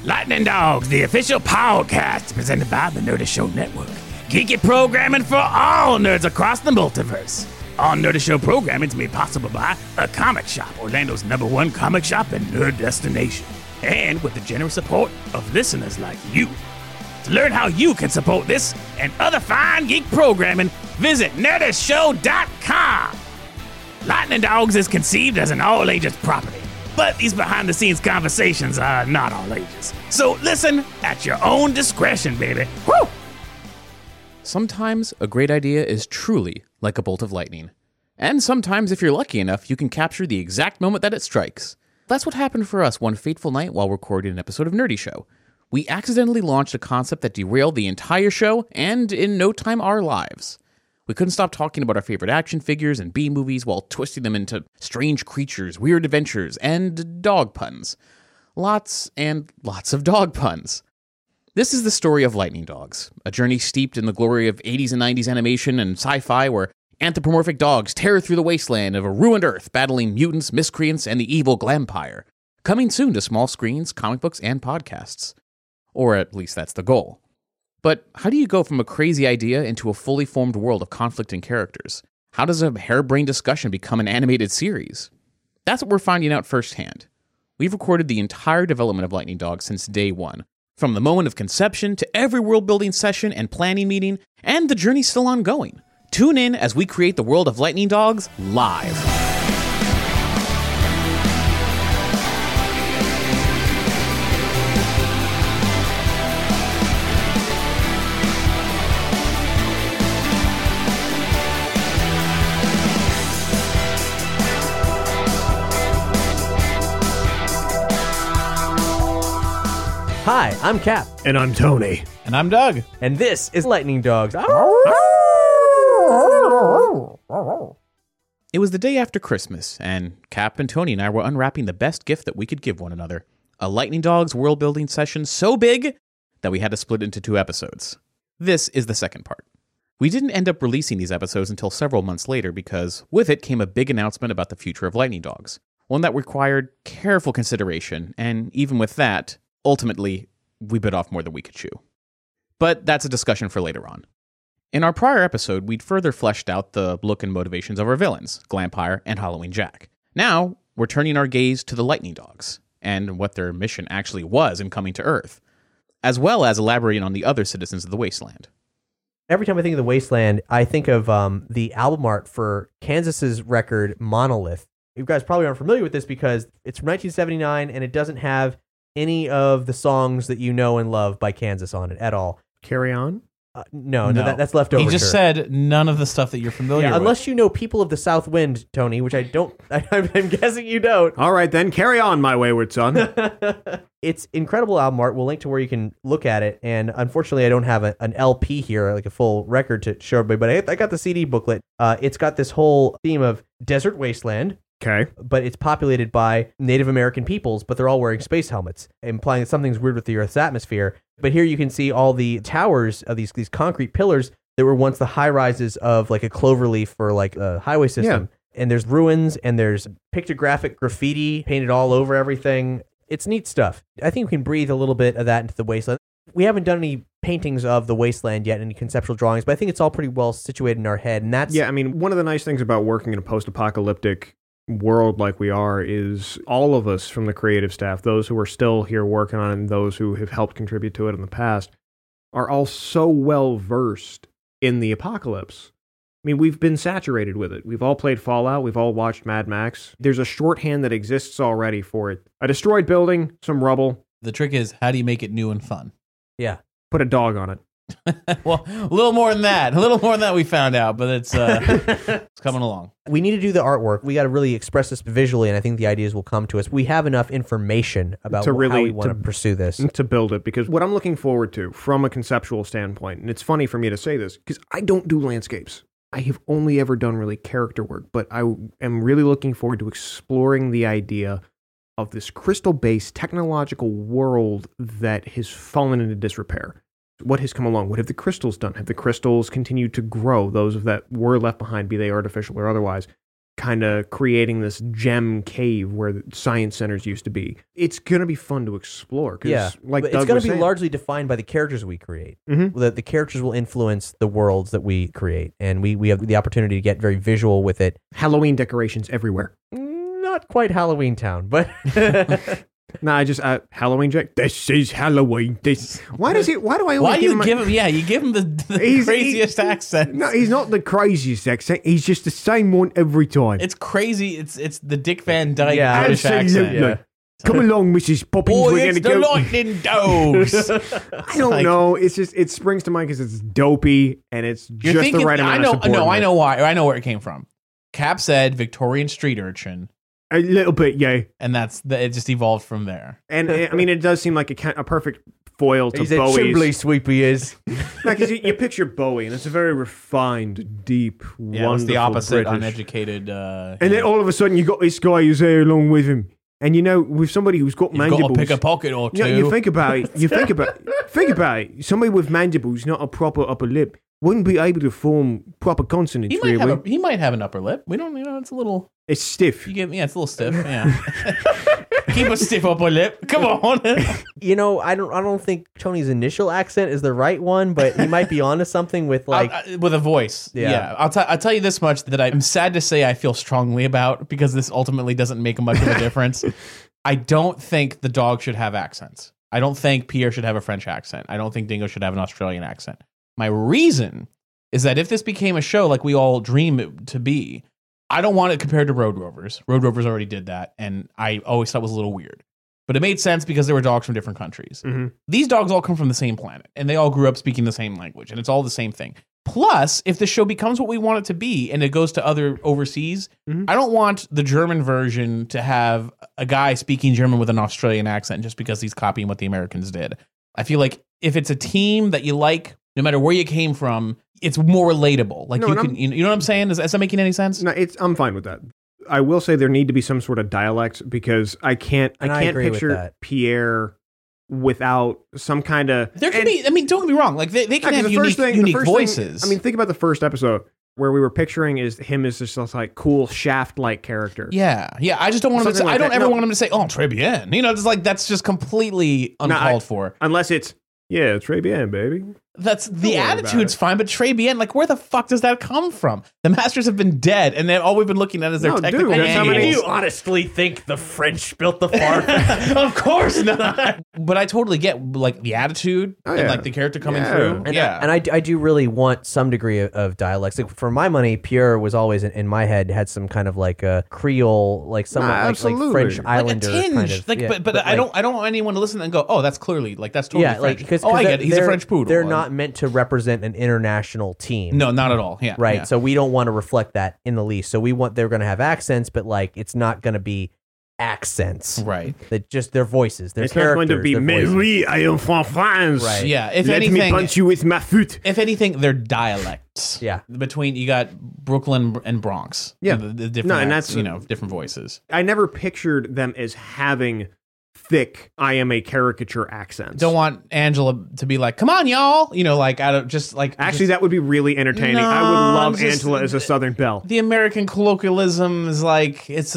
Lightning Dogs, the official podcast presented by the Nerdist Show Network. Geeky programming for all nerds across the multiverse. All Nerdist Show programming is made possible by A Comic Shop, Orlando's #1 comic shop and nerd destination. And with the generous support of listeners like you. To learn how you can support this and other fine geek programming, visit nerdistshow.com. Lightning Dogs is conceived as an all-ages property, but these behind-the-scenes conversations are not all ages. So listen at your own discretion, baby. Woo! Sometimes a great idea is truly like a bolt of lightning. And sometimes, if you're lucky enough, you can capture the exact moment that it strikes. That's what happened for us one fateful night while recording an episode of Nerdy Show. We accidentally launched a concept that derailed the entire show, and in no time our lives. We couldn't stop talking about our favorite action figures and B-movies while twisting them into strange creatures, weird adventures, and dog puns. Lots and lots of dog puns. This is the story of Lightning Dogs, a journey steeped in the glory of 80s and 90s animation and sci-fi where anthropomorphic dogs tear through the wasteland of a ruined Earth, battling mutants, miscreants, and the evil Glampire. Coming soon to small screens, comic books, and podcasts. Or at least that's the goal. But how do you go from a crazy idea into a fully formed world of conflicting characters? How does a harebrained discussion become an animated series? That's what we're finding out firsthand. We've recorded the entire development of Lightning Dogs since day one, from the moment of conception to every world-building session and planning meeting, and the journey's still ongoing. Tune in as we create the world of Lightning Dogs live. Hi, I'm Cap. And I'm Tony. And I'm Doug. And this is Lightning Dogs. It was the day after Christmas, and Cap and Tony and I were unwrapping the best gift that we could give one another. A Lightning Dogs world-building session so big that we had to split into 2 episodes. This is the second part. We didn't end up releasing these episodes until several months later because with it came a big announcement about the future of Lightning Dogs. One that required careful consideration, and even with that, ultimately, we bit off more than we could chew. But that's a discussion for later on. In our prior episode, we'd further fleshed out the look and motivations of our villains, Glampire and Halloween Jack. Now, we're turning our gaze to the Lightning Dogs, and what their mission actually was in coming to Earth, as well as elaborating on the other citizens of the Wasteland. Every time I think of the Wasteland, I think of the album art for Kansas's record, Monolith. You guys probably aren't familiar with this because it's from 1979, and it doesn't have any of the songs that you know and love by Kansas on it at all. Carry On? No. That's leftover. He just said none of the stuff that you're familiar with. Unless you know People of the South Wind, Tony, which I don't. I'm guessing you don't. All right, then. Carry on, my wayward son. It's incredible album art. We'll link to where you can look at it. And unfortunately, I don't have an LP here, like a full record to show everybody. But I got the CD booklet. It's got this whole theme of desert wasteland. Okay. But it's populated by Native American peoples, but they're all wearing space helmets, implying that something's weird with the Earth's atmosphere. But here you can see all the towers of these concrete pillars that were once the high rises of like a cloverleaf or like a highway system. Yeah. And there's ruins and there's pictographic graffiti painted all over everything. It's neat stuff. I think we can breathe a little bit of that into the wasteland. We haven't done any paintings of the wasteland yet, any conceptual drawings, but I think it's all pretty well situated in our head. And that's... Yeah, I mean, one of the nice things about working in a post-apocalyptic world like we are is all of us from the creative staff, those who are still here working on it and those who have helped contribute to it in the past, are all so well versed in the apocalypse. I mean, we've been saturated with it. We've all played Fallout. We've all watched Mad Max. There's a shorthand that exists already for it. A destroyed building, some rubble. The trick is, how do you make it new and fun? Yeah. Put a dog on it. Well, a little more than that. A little more than that we found out, but it's coming along. We need to do the artwork. We got to really express this visually, and I think the ideas will come to us. We have enough information about how we want to pursue this. To build it, because what I'm looking forward to from a conceptual standpoint, and it's funny for me to say this, because I don't do landscapes. I have only ever done really character work, but I am really looking forward to exploring the idea of this crystal-based technological world that has fallen into disrepair. What has come along? What have the crystals done? Have the crystals continued to grow, those that were left behind, be they artificial or otherwise? kind of creating this gem cave where the science centers used to be. It's going to be fun to explore. Like but Doug it's going was to be saying, largely defined by the characters we create. Mhm. The characters will influence the worlds that we create, and we have the opportunity to get very visual with it. Halloween decorations everywhere. Not quite Halloween Town, but No, I just Halloween Jack. This is Halloween. Why do I always Why give you him give him? Yeah, you give him the craziest accent. No, he's not the craziest accent. He's just the same one every time. It's crazy. It's the Dick Van Dyke Yeah, British Absolutely. accent. Come along, Mrs. Poppins. Boy, we're it's gonna the go. lightning dogs. I don't know. It's just it springs to mind because it's dopey and it's You're just thinking, the right amount of support. I know why. I know where it came from. Cap said Victorian street urchin, A little bit, yeah. and it just evolved from there. And I mean, it does seem like a perfect foil to he's a Bowie's. chimbley sweep he is. Because you picture Bowie, and it's a very refined, deep, Yeah, wonderful it's the opposite, British. uneducated. And then all of a sudden, you got this guy who's there along with him. And with somebody who's got you've mandibles, got to pick a pocket or two. you know, you think about it. Think about it. Somebody with mandibles, not a proper upper lip, wouldn't be able to form proper consonants. He might have an upper lip. We don't. It's a little. It's stiff. It's a little stiff. Yeah. Keep a stiff upper lip. Come on. You know, I don't think Tony's initial accent is the right one, but he might be onto something with With a voice. Yeah. I'll tell you this much that I'm sad to say I feel strongly about, because this ultimately doesn't make much of a difference. I don't think the dog should have accents. I don't think Pierre should have a French accent. I don't think Dingo should have an Australian accent. My reason is that if this became a show like we all dream it to be, I don't want it compared to Road Rovers. Road Rovers already did that, and I always thought it was a little weird. But it made sense because there were dogs from different countries. Mm-hmm. These dogs all come from the same planet, and they all grew up speaking the same language, and it's all the same thing. Plus, if the show becomes what we want it to be and it goes to other overseas, Mhm. I don't want the German version to have a guy speaking German with an Australian accent just because he's copying what the Americans did. I feel like if it's a team that you like, no matter where you came from, it's more relatable. Like No, you and can, you know what I'm saying? Is that making any sense? No, I'm fine with that. I will say there need to be some sort of dialect because I can't agree with picture that. Pierre without some kind of. There can be. I mean, don't get me wrong. Like they can have unique voices. I mean, think about the first episode where we were picturing him as just this like cool Shaft-like character. yeah. I just don't want him to. Something like I don't that. ever No. want him to say, "Oh, très bien." You know, just like that's just completely uncalled for. Unless it's très bien, baby. That's the worry about attitude's it. fine, but Très bien, like where the fuck does that come from? The Masters have been dead, and then all we've been looking at is their No, dude, technical that's how many- manuals. honestly think the French built the farm? Of course not. But I totally get like the attitude Oh, and yeah. like the character coming Yeah. through. And I do really want some degree of dialects. Like, for my money, Pierre was always in my head had some kind of like a Creole, like somewhat like absolutely. French Like like a Islander tinge, kind of. like, yeah, but I don't want anyone to listen and go, oh, that's clearly like that's totally Yeah, French. like because I get it. He's a French poodle. They're not meant to represent an international team. No, not at all. Yeah, Right. yeah. So we don't want to reflect that in the least. So they're going to have accents, but like it's not going to be accents. Right. That just their voices, their It's not characters. going to be their mais voices. oui, I am from France. Right. Yeah. If Let me anything, punch you with my foot. if anything, they're dialects. Yeah. Between you got Brooklyn and Bronx. Yeah. The different No, and acts, that's- different voices. I never pictured them as having thick I am a caricature accents. Don't want Angela to be like, come on, y'all. Like out of just like Actually, that would be really entertaining. No, I would love just- Angela as a Southern belle. the American colloquialism is like it's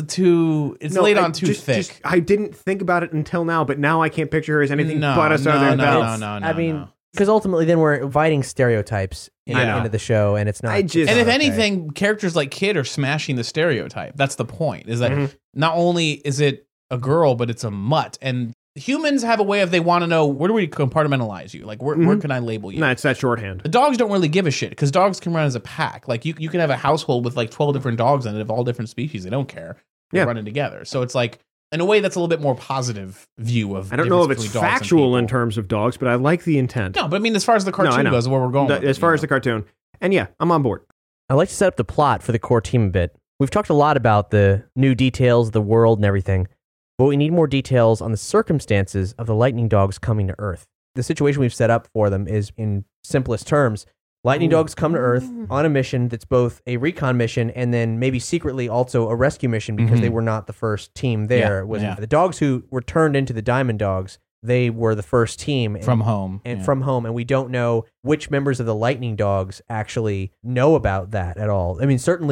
laid on too thick. I didn't think about it until now, but now I can't picture her as anything No, but a Southern no, belle. no. I mean, because ultimately, then we're inviting stereotypes Yeah. into the show, and it's not. I just- it's And if not okay. anything, characters like Kid are smashing the stereotype. That's the point. Is that Mhm. not only is it a girl, but it's a mutt. And humans have a way of they want to know where do we compartmentalize you? Like where can I label you? No, it's that shorthand. The dogs don't really give a shit because dogs can run as a pack. Like you can have a household with like 12 different dogs in it of all different species. They don't care. They're Yeah. running together. So it's like in a way that's a little bit more positive view of. I don't know if difference it's between dogs and factual in people. terms of dogs, but I like the intent. No, but I mean, as far as the I cartoon know. goes, where we're going. with As it, far you as the know? cartoon. And yeah, I'm on board. I like to set up the plot for the core team a bit. We've talked a lot about the new details, the world, and everything, but we need more details on the circumstances of the Lightning Dogs coming to Earth. The situation we've set up for them is, in simplest terms, Lightning Dogs come to Earth on a mission that's both a recon mission and then maybe secretly also a rescue mission because they were not the first team there. Yeah, It was yeah. the dogs who were turned into the Diamond Dogs. They were the first team From home. and yeah. from home, and we don't know which members of the Lightning Dogs actually know about that at all. I mean, certainly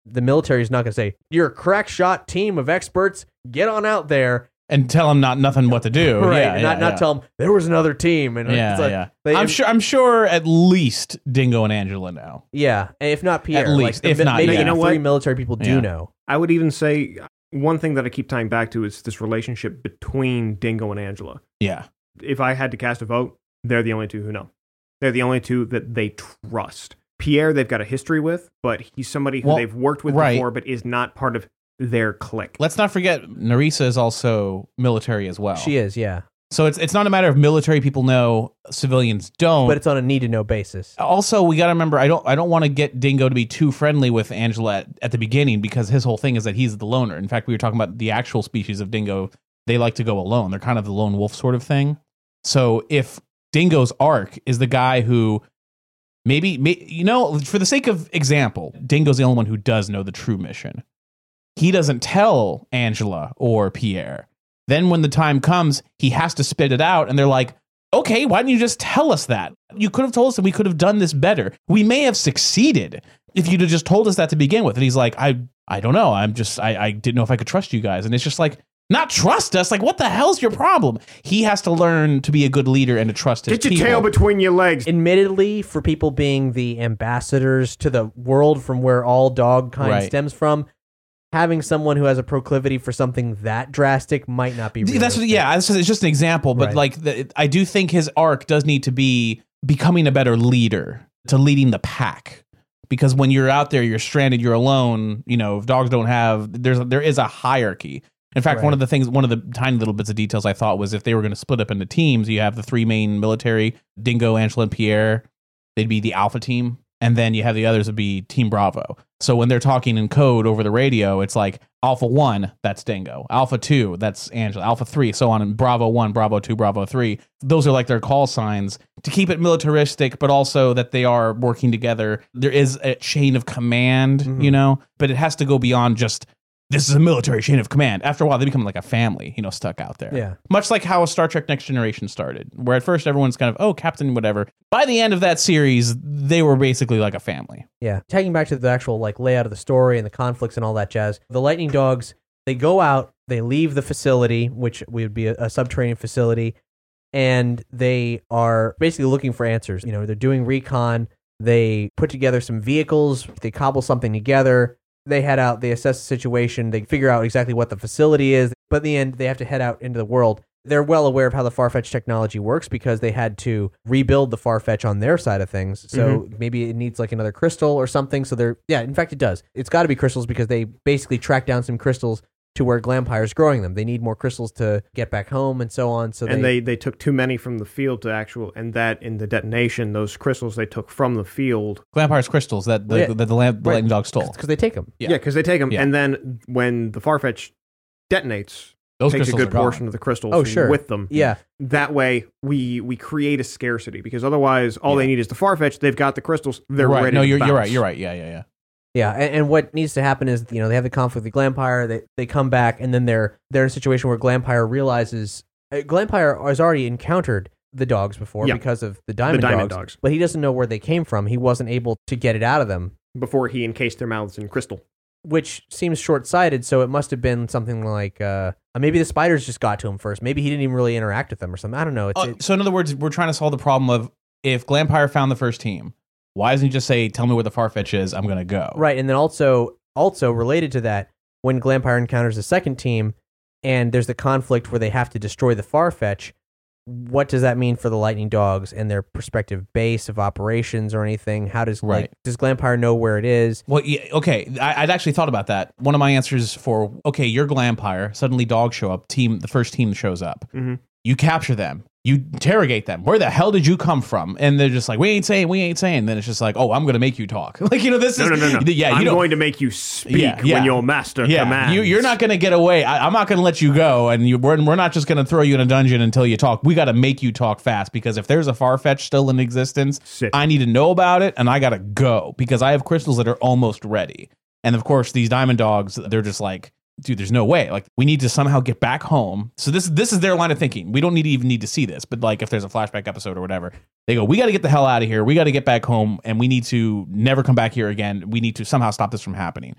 the military is not going to say, you're a crack shot team of experts, get on out there. And tell them nothing what to do. Right. Yeah, And not tell them there was another team. And Yeah, it's like, yeah. I'm sure at least Dingo and Angela know. Yeah. If not Pierre. At least, like, if not, maybe yeah. You know what? 3 military people do Yeah. know. I would even say one thing that I keep tying back to is this relationship between Dingo and Angela. Yeah. If I had to cast a vote, they're the only two who know. They're the only two that they trust. Pierre, they've got a history with, but he's somebody who they've worked with before, but is not part of their clique. Let's not forget, Nerissa is also military as well. She is, yeah. So it's not a matter of military people know, civilians don't. But it's on a need-to-know basis. Also, we got to remember, I don't want to get Dingo to be too friendly with Angela at the beginning, because his whole thing is that he's the loner. In fact, we were talking about the actual species of dingo. They like to go alone. They're kind of the lone wolf sort of thing. So if Dingo's arc is the guy who maybe, for the sake of example, Dingo's the only one who does know the true mission. He doesn't tell Angela or Pierre. Then when the time comes, he has to spit it out, and they're like, okay, why didn't you just tell us that? You could have told us that we could have done this better. We may have succeeded if you'd have just told us that to begin with. And he's like, I don't know. I didn't know if I could trust you guys. And it's just like, not trust us? Like, what the hell's your problem? He has to learn to be a good leader and to trust his Get your people. tail between your legs. Admittedly, for people being the ambassadors to the world from where all dog kind Right. stems from, having someone who has a proclivity for something that drastic might not be realistic. It's just an example, but Right. I do think his arc does need to be becoming a better leader, to leading the pack. Because when you're out there, you're stranded, you're alone. If dogs don't have, there is a hierarchy. In fact, one of the tiny little bits of details I thought was if they were going to split up into teams, you have the 3 main military, Dingo, Angela, and Pierre. They'd be the alpha team. And then you have the others would be Team Bravo. So when they're talking in code over the radio, it's like Alpha 1, that's Dingo. Alpha 2, that's Angela. Alpha 3, so on. And Bravo 1, Bravo 2, Bravo 3. Those are like their call signs to keep it militaristic, but also that they are working together. There is a chain of command, but it has to go beyond just, this is a military chain of command. After a while, they become like a family, stuck out there. Yeah. Much like how Star Trek Next Generation started, where at first everyone's kind of, oh, Captain, whatever. By the end of that series, they were basically like a family. Yeah. Taking back to the actual layout of the story and the conflicts and all that jazz, the Lightning Dogs, they go out, they leave the facility, which would be a subterranean facility, and they are basically looking for answers. They're doing recon, they put together some vehicles, they cobble something together. They head out, they assess the situation, they figure out exactly what the facility is, but in the end, they have to head out into the world. They're well aware of how the Farfetch technology works because they had to rebuild the Farfetch on their side of things. So maybe it needs like another crystal or something. So in fact, it does. It's got to be crystals because they basically track down some crystals to where Glampire's growing them. They need more crystals to get back home and so on. So they took too many from the field and that in the detonation, those crystals they took from the field. Glampire's crystals that the Lightning Dog stole. Because they take them. Yeah, because they take them. Yeah. And then when the Farfetch detonates, Those takes a crystals good are portion gone. of the crystals with them. Yeah. That way, we create a scarcity because otherwise, all they need is the Farfetch. They've got the crystals. They're right. ready. No, to you're bounce. right. You're right. Yeah. Yeah, and what needs to happen is, they have the conflict with Glampire, they come back, and then they're in a situation where Glampire realizes, Glampire has already encountered the dogs before because of the Diamond Dogs, but he doesn't know where they came from. He wasn't able to get it out of them. Before he encased their mouths in crystal. Which seems short-sighted, so it must have been something like, maybe the spiders just got to him first. Maybe he didn't even really interact with them or something. I don't know. So in other words, we're trying to solve the problem of if Glampire found the first team, why doesn't he just say, tell me where the Farfetch is, I'm going to go? Right, and then also related to that, when Glampire encounters the second team, and there's the conflict where they have to destroy the Farfetch, what does that mean for the Lightning Dogs and their prospective base of operations or anything? How does does Glampire know where it is? Well, yeah, okay, I'd actually thought about that. One of my answers for, okay, you're Glampire, suddenly dogs show up, the first team shows up. Mm-hmm. You capture them. You interrogate them. Where the hell did you come from? And they're just like, we ain't saying. Then it's just like, oh, I'm going to make you talk. This is... No. Yeah, I'm going to make you speak when your master commands. You're not going to get away. I'm not going to let you go. And we're not just going to throw you in a dungeon until you talk. We got to make you talk fast because if there's a Farfetch still in existence, I need to know about it and I got to go because I have crystals that are almost ready. And of course, these Diamond Dogs, they're just like, dude, there's no way. Like, we need to somehow get back home. So this is their line of thinking. We don't even need to see this, but like if there's a flashback episode or whatever, they go, we got to get the hell out of here. We got to get back home and we need to never come back here again. We need to somehow stop this from happening.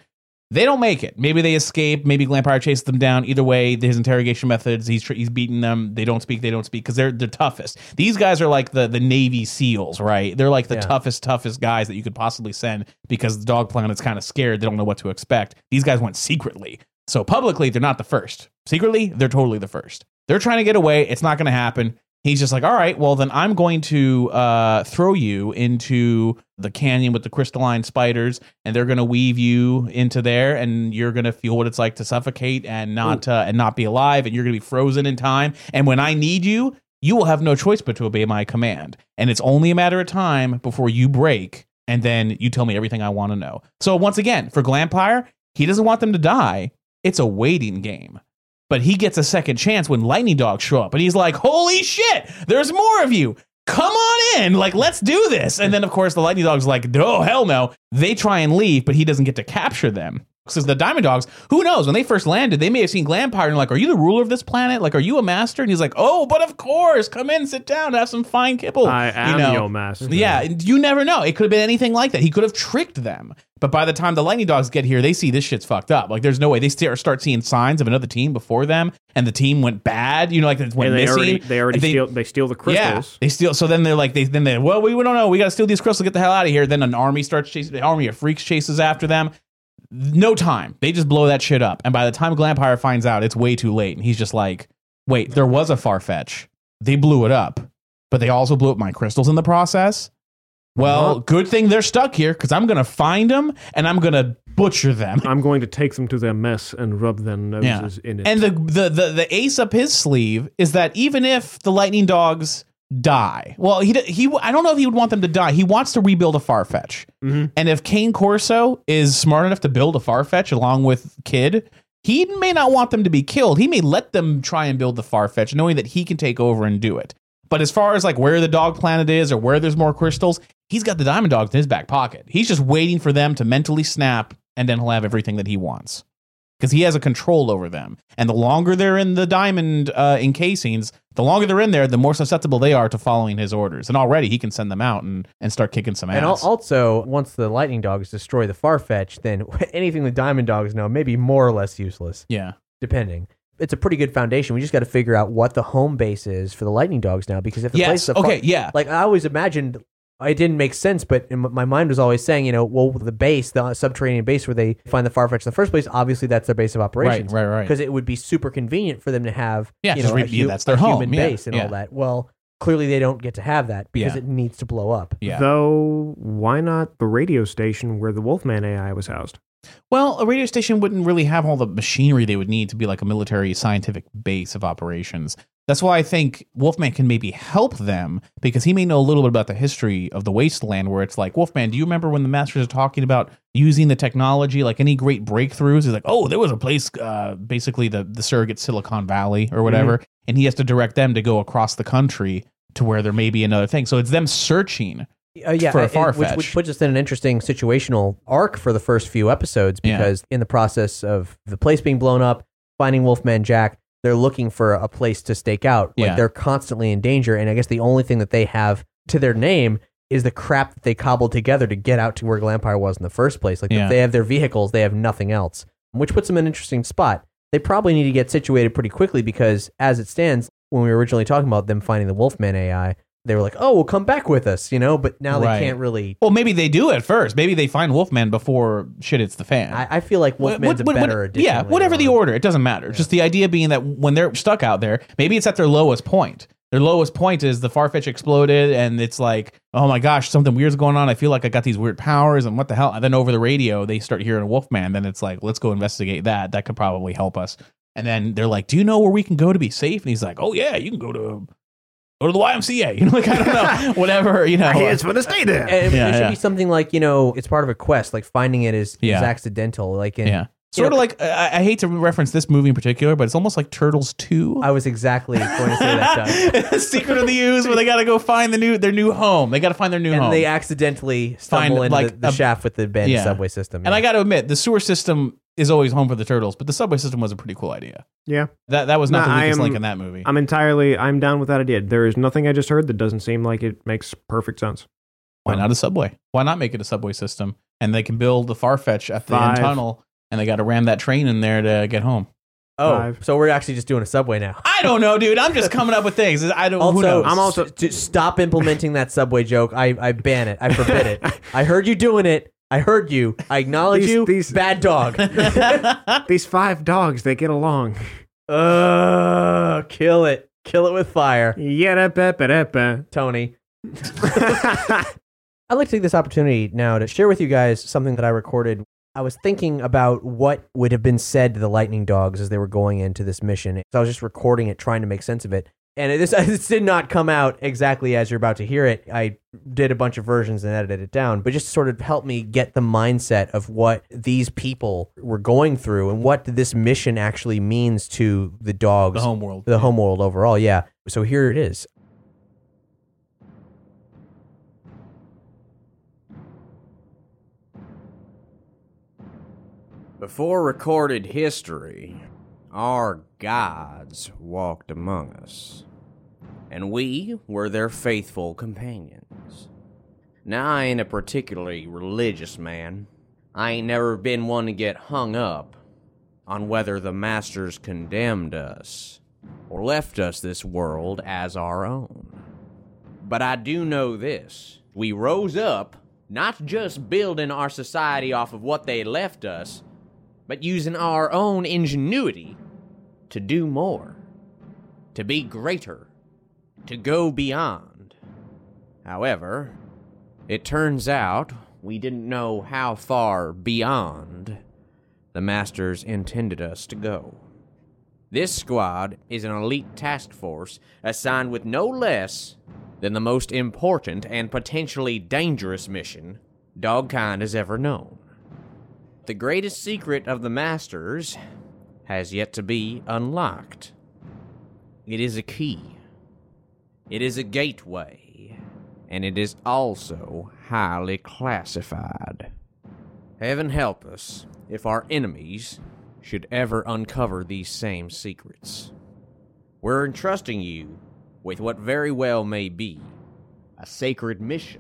They don't make it. Maybe they escape. Maybe Glampire chases them down. Either way, his interrogation methods, he's beating them. They don't speak because they're the toughest. These guys are like the Navy SEALs, right? They're like the toughest guys that you could possibly send because the dog planet's kind of scared. They don't know what to expect. These guys went secretly. So publicly, they're not the first. Secretly, they're totally the first. They're trying to get away. It's not going to happen. He's just like, all right, well, then I'm going to throw you into the canyon with the crystalline spiders, and they're going to weave you into there, and you're going to feel what it's like to suffocate and not be alive, and you're going to be frozen in time. And when I need you, you will have no choice but to obey my command. And it's only a matter of time before you break, and then you tell me everything I want to know. So once again, for Glampire, he doesn't want them to die. It's a waiting game. But he gets a second chance when Lightning Dogs show up. And he's like, holy shit, there's more of you. Come on in. Like, let's do this. And then, of course, the Lightning Dogs like, oh, hell no. They try and leave, but he doesn't get to capture them. Because the Diamond Dogs, who knows, when they first landed, they may have seen Glampire and like, are you the ruler of this planet? Like, are you a master? And he's like, oh, but of course, come in, sit down, have some fine kibble. I am your master. Yeah, you never know. It could have been anything like that. He could have tricked them. But by the time the Lightning Dogs get here, they see this shit's fucked up. Like, there's no way. They start seeing signs of another team before them, and the team went bad. You know, like, it went missing. They steal the crystals. Yeah, they steal. So then they're like, well, we don't know. We got to steal these crystals. Get the hell out of here. Then an army starts chasing. The army of freaks chases after them. No time. They just blow that shit up. And by the time Glampire finds out, it's way too late. And he's just like, wait, there was a Farfetch. They blew it up. But they also blew up my crystals in the process. Well, good thing they're stuck here, because I'm going to find them and I'm going to butcher them. I'm going to take them to their mess and rub their noses in it. And the ace up his sleeve is that even if the Lightning Dogs die, well, he I don't know if he would want them to die. He wants to rebuild a Farfetch. Mm-hmm. And if Cane Corso is smart enough to build a Farfetch along with Kid, he may not want them to be killed. He may let them try and build the Farfetch, knowing that he can take over and do it. But as far as like where the dog planet is or where there's more crystals, he's got the Diamond Dogs in his back pocket. He's just waiting for them to mentally snap, and then he'll have everything that he wants. Because he has a control over them. And the longer they're in the diamond encasings, the longer they're in there, the more susceptible they are to following his orders. And already he can send them out and start kicking some ass. And also, once the Lightning Dogs destroy the Farfetch, then anything the Diamond Dogs know may be more or less useless. Yeah. Depending. It's a pretty good foundation. We just got to figure out what the home base is for the Lightning Dogs now, because if the place is like I always imagined, it didn't make sense, but my mind was always saying, well, the base, the subterranean base where they find the Farfetch in the first place, obviously that's their base of operations. Right. Because it would be super convenient for them to have, that's their home. Human base and all that. Well, clearly they don't get to have that because it needs to blow up. Yeah. Though, why not the radio station where the Wolfman AI was housed? Well, a radio station wouldn't really have all the machinery they would need to be like a military scientific base of operations. That's why I think Wolfman can maybe help them, because he may know a little bit about the history of the Wasteland, where it's like, Wolfman, do you remember when the Masters are talking about using the technology, like any great breakthroughs? He's like, oh, there was a place, basically the surrogate Silicon Valley or whatever, and he has to direct them to go across the country to where there may be another thing. So it's them searching for a Farfetch. Which puts us in an interesting situational arc for the first few episodes, because in the process of the place being blown up, finding Wolfman Jack, they're looking for a place to stake out. Like they're constantly in danger, and I guess the only thing that they have to their name is the crap that they cobbled together to get out to where Glampire was in the first place. Like if they have their vehicles, they have nothing else, which puts them in an interesting spot. They probably need to get situated pretty quickly, because as it stands, when we were originally talking about them finding the Wolfman AI, they were like, oh, well, come back with us, but now they can't really. Well, maybe they do at first. Maybe they find Wolfman before shit hits the fan. I feel like Wolfman's a better addition. Yeah, whatever the order, it doesn't matter. Just the idea being that when they're stuck out there, maybe it's at their lowest point. Their lowest point is the Farfetch exploded, and it's like, oh my gosh, something weird's going on. I feel like I got these weird powers, and what the hell? And then over the radio, they start hearing Wolfman. Then it's like, let's go investigate that. That could probably help us. And then they're like, do you know where we can go to be safe? And he's like, oh yeah, you can go to the YMCA, like, I don't know, whatever, It's for the stay there. And it should be something like, it's part of a quest, like finding it is accidental. Like, sort of like, I hate to reference this movie in particular, but it's almost like Turtles 2. I was exactly going to say that, Doug. Secret of the Ooze, where they got to go find their new home. They got to find their new home. And they accidentally stumble into the shaft with the abandoned subway system. And I got to admit, the sewer system is always home for the turtles, but the subway system was a pretty cool idea. Yeah. That was not the weakest link in that movie. I'm down with that idea. There is nothing I just heard that doesn't seem like it makes perfect sense. Why not a subway? Why not make it a subway system? And they can build the Farfetch at the end tunnel. and they got to ram that train in there to get home. Oh, 5. so we're actually just doing a subway now. I don't know, dude. I'm just coming up with things. I don't. Who Also, knows? I'm also- stop implementing that subway joke. I ban it. I forbid it. I heard you doing it. I heard you. I acknowledge These- you. Bad dog. These 5 dogs, they get along. Kill it. Kill it with fire, Yada-ba-ba-da-ba. Tony. I'd like to take this opportunity now to share with you guys something that I recorded. I was thinking about what would have been said to the lightning dogs as they were going into this mission. So I was just recording it, trying to make sense of it. And this did not come out exactly as you're about to hear it. I did a bunch of versions and edited it down, but just to sort of help me get the mindset of what these people were going through and what this mission actually means to the dogs. The homeworld. The homeworld overall, yeah. So here it is. Before recorded history, our gods walked among us, and we were their faithful companions. Now, I ain't a particularly religious man. I ain't never been one to get hung up on whether the masters condemned us or left us this world as our own. But I do know this. We rose up, not just building our society off of what they left us, but using our own ingenuity to do more, to be greater, to go beyond. However, it turns out we didn't know how far beyond the Masters intended us to go. This squad is an elite task force assigned with no less than the most important and potentially dangerous mission Dogkind has ever known. The greatest secret of the Masters has yet to be unlocked. It is a key. It is a gateway. And it is also highly classified. Heaven help us if our enemies should ever uncover these same secrets. We're entrusting you with what very well may be a sacred mission.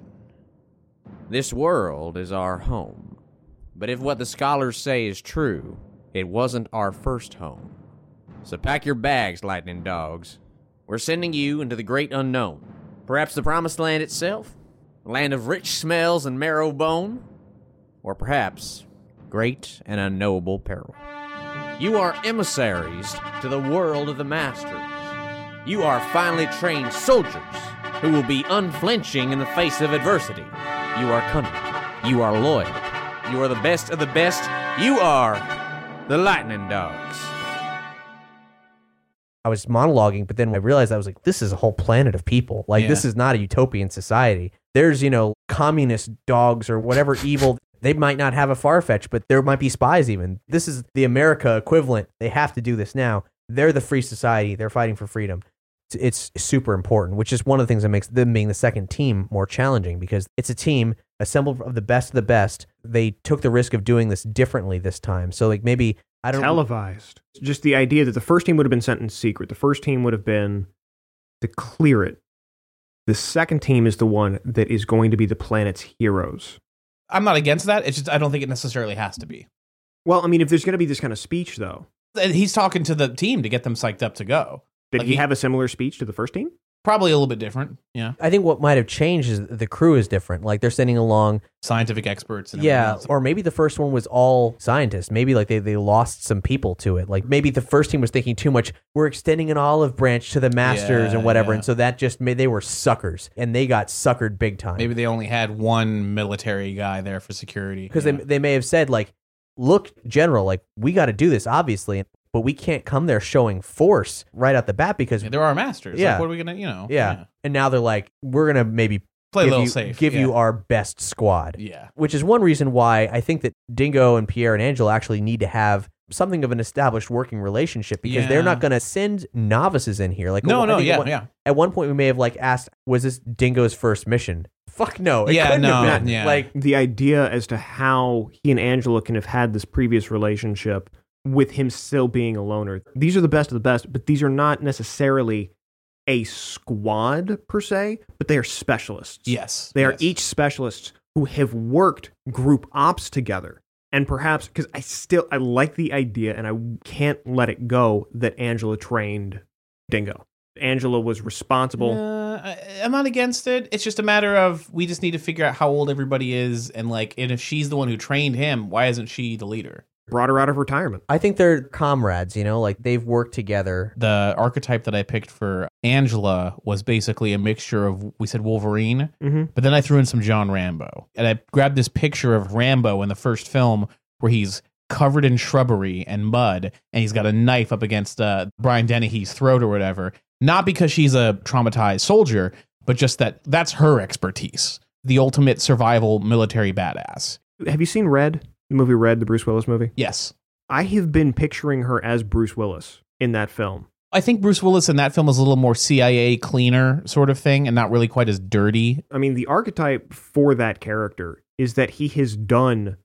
This world is our home. But if what the scholars say is true, it wasn't our first home. So pack your bags, lightning dogs. We're sending you into the great unknown. Perhaps the promised land itself? A land of rich smells and marrow bone? Or perhaps great and unknowable peril. You are emissaries to the world of the Masters. You are finely trained soldiers who will be unflinching in the face of adversity. You are cunning. You are loyal. You are the best of the best. You are the Lightning Dogs. I was monologuing, but then I realized I was like, this is a whole planet of people. Like, this is not a utopian society. There's, communist dogs or whatever evil. They might not have a Farfetch, but there might be spies even. This is the America equivalent. They have to do this now. They're the free society. They're fighting for freedom. It's super important, which is one of the things that makes them being the second team more challenging, because it's a team assembled of the best. They took the risk of doing this differently this time. So like maybe, I don't know. Televised. Just the idea that the first team would have been sent in secret. The first team would have been to clear it. The second team is the one that is going to be the planet's heroes. I'm not against that. It's just I don't think it necessarily has to be. Well, I mean, if there's going to be this kind of speech, though. And he's talking to the team to get them psyched up to go. Did Like he have a similar speech to the first team? Probably a little bit different. Yeah. I think what might have changed is the crew is different. Like they're sending along, Scientific experts. And everything else. or maybe the first one was all scientists. Maybe like they lost some people to it. Like maybe the first team was thinking too much. We're extending an olive branch to the Masters and whatever, and so that just made they were suckers, and they got suckered big time. Maybe they only had one military guy there for security. Because they may have said like, look, General, like we got to do this obviously, but we can't come there showing force right out the bat because they're our masters. Yeah. Like, what are we gonna, yeah. And now they're like, we're gonna maybe Play a give little you, safe. give Yeah. you our best squad. Yeah. Which is one reason why I think that Dingo and Pierre and Angela actually need to have something of an established working relationship, because they're not going to send novices in here. Like At one point we may have like asked, was this Dingo's first mission? Fuck no. It couldn't have been. Like the idea as to how he and Angela can have had this previous relationship with him still being a loner. These are the best of the best, but these are not necessarily a squad per se, but they are specialists. Yes. They are each specialists who have worked group ops together. And perhaps, because I like the idea and I can't let it go that Angela trained Dingo. Angela was responsible. I'm not against it. It's just a matter of we just need to figure out how old everybody is, and if she's the one who trained him, why isn't she the leader? Brought her out of retirement. I think they're comrades, like they've worked together. The archetype that I picked for Angela was basically a mixture of, we said Wolverine, but then I threw in some John Rambo. And I grabbed this picture of Rambo in the first film where he's covered in shrubbery and mud, and he's got a knife up against Brian Dennehy's throat or whatever. Not because she's a traumatized soldier, but just that's her expertise. The ultimate survival military badass. Have you seen Red? The movie Red, the Bruce Willis movie? Yes. I have been picturing her as Bruce Willis in that film. I think Bruce Willis in that film is a little more CIA cleaner sort of thing and not really quite as dirty. I mean, the archetype for that character is that he has done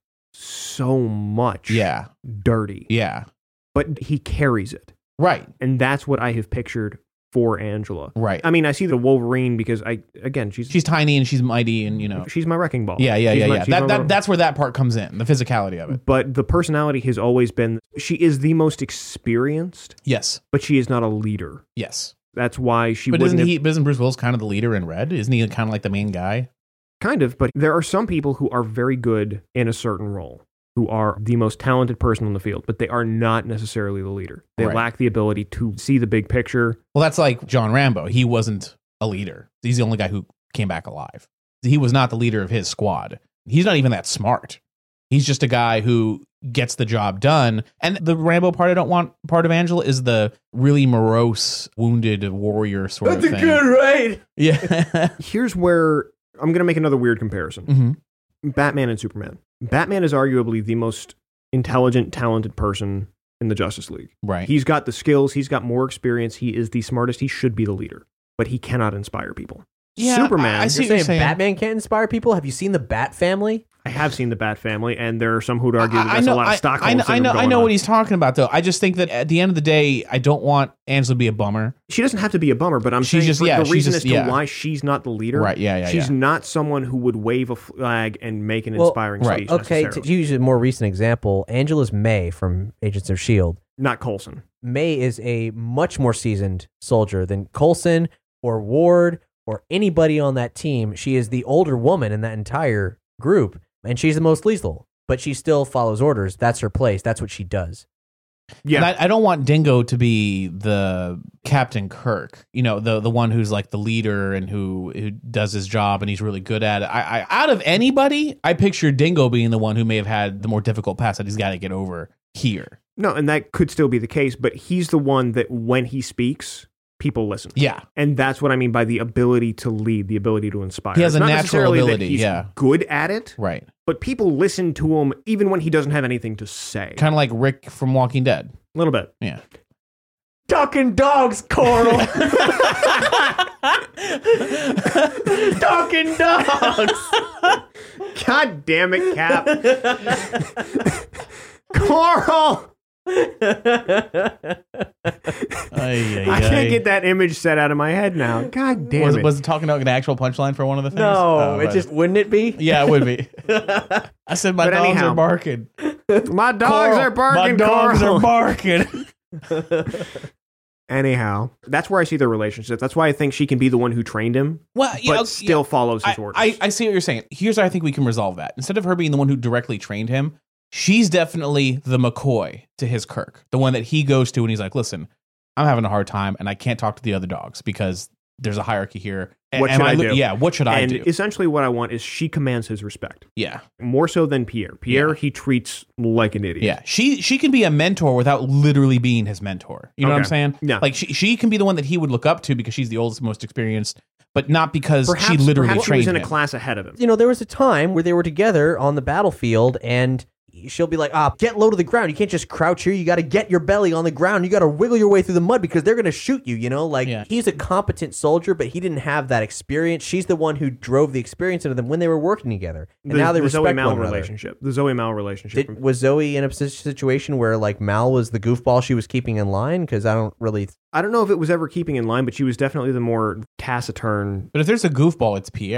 so much dirty. Yeah. But he carries it. Right. And that's what I have pictured for Angela. Right. I mean, I see the Wolverine because she's tiny and she's mighty and she's my wrecking ball. Yeah. That's where that part comes in, the physicality of it. But the personality has always been, she is the most experienced. Yes. But she is not a leader. Yes. That's why she But isn't Bruce Willis kind of the leader in Red? Isn't he kind of like the main guy? Kind of, but there are some people who are very good in a certain role, who are the most talented person on the field, but they are not necessarily the leader. They lack the ability to see the big picture. Well, that's like John Rambo. He wasn't a leader. He's the only guy who came back alive. He was not the leader of his squad. He's not even that smart. He's just a guy who gets the job done. And the Rambo part I don't want part of Angela is the really morose, wounded warrior sort of thing. That's a good raid. Yeah. Here's where I'm going to make another weird comparison. Mm-hmm. Batman and Superman. Batman is arguably the most intelligent, talented person in the Justice League. Right. He's got the skills. He's got more experience. He is the smartest. He should be the leader, but he cannot inspire people. Yeah, Superman. I see You're what you're saying. Batman can't inspire people? Have you seen the Bat Family? I have seen the Bat Family, and there are some who'd argue that there's a lot of Stockholm syndrome I know what he's talking about, though. I just think that at the end of the day, I don't want Angela to be a bummer. She doesn't have to be a bummer, but I'm saying the reason as to why she's not the leader. Right, she's not someone who would wave a flag and make an inspiring speech. Okay, to use a more recent example, Angela's May from Agents of S.H.I.E.L.D. Not Coulson. May is a much more seasoned soldier than Coulson or Ward or anybody on that team. She is the older woman in that entire group, and she's the most lethal, but she still follows orders. That's her place. That's what she does. Yeah. And I don't want Dingo to be the Captain Kirk, the one who's like the leader and who does his job and he's really good at it. I out of anybody, I picture Dingo being the one who may have had the more difficult pass that he's got to get over here. No, and that could still be the case, but he's the one that when he speaks, people listen. Yeah. And that's what I mean by the ability to lead, the ability to inspire. He has it's a not natural necessarily ability, that he's good at it. Right. But people listen to him even when he doesn't have anything to say. Kind of like Rick from Walking Dead. A little bit. Yeah. Ducking dogs, Coral. Ducking dogs. God damn it, Cap. Coral. I can't get that image set out of my head now. God damn it. Was it talking about an actual punchline for one of the things? No, wouldn't it be? Yeah, it would be. I said my dogs are barking. My dogs are barking. My dogs are barking. Anyhow, that's where I see their relationship. That's why I think she can be the one who trained him, but still follows his orders. I see what you're saying. Here's how I think we can resolve that. Instead of her being the one who directly trained him, she's definitely the McCoy to his Kirk, the one that he goes to and he's like, listen, I'm having a hard time and I can't talk to the other dogs because there's a hierarchy here. What should I do? Yeah, what should I do? And essentially what I want is she commands his respect. Yeah. More so than Pierre. Pierre, he treats like an idiot. Yeah. She can be a mentor without literally being his mentor. You know what I'm saying? Yeah. Like she can be the one that he would look up to because she's the oldest, most experienced, but not because she literally perhaps trained she was in him. a class ahead of him. There was a time where they were together on the battlefield and she'll be like, get low to the ground. You can't just crouch here. You got to get your belly on the ground. You got to wiggle your way through the mud because they're going to shoot you, He's a competent soldier, but he didn't have that experience. She's the one who drove the experience into them when they were working together. And now they respect Zoe Mal one another. relationship. The Zoe Mal relationship. Was Zoe in a situation where Mal was the goofball she was keeping in line? Because I don't know if it was ever keeping in line, but she was definitely the more taciturn. But if there's a goofball, it's Pierre.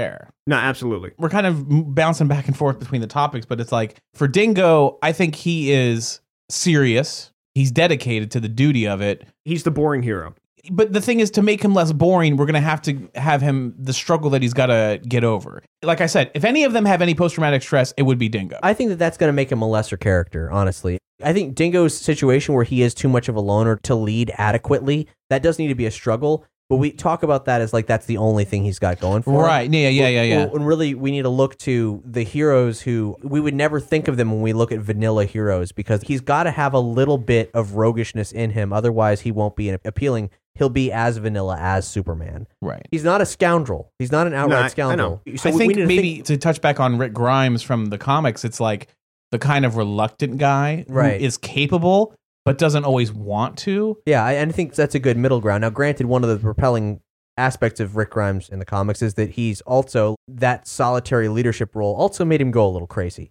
No, absolutely. We're kind of bouncing back and forth between the topics, but it's like for Dingo, I think he is serious. He's dedicated to the duty of it. He's the boring hero. But the thing is, to make him less boring, we're going to have him the struggle that he's got to get over. Like I said, if any of them have any post-traumatic stress, it would be Dingo. I think that that's going to make him a lesser character, honestly. I think Dingo's situation where he is too much of a loner to lead adequately, that does need to be a struggle. But we talk about that as like that's the only thing he's got going for him. Right. Yeah. And really, we need to look to the heroes who we would never think of them when we look at vanilla heroes, because he's got to have a little bit of roguishness in him. Otherwise, he won't be appealing. He'll be as vanilla as Superman. Right. He's not a scoundrel. He's not an outright scoundrel. So I think maybe to touch back on Rick Grimes from the comics, it's like the kind of reluctant guy who is capable but doesn't always want to. Yeah, I think that's a good middle ground. Now, granted, one of the propelling aspects of Rick Grimes in the comics is that he's also, that solitary leadership role also made him go a little crazy.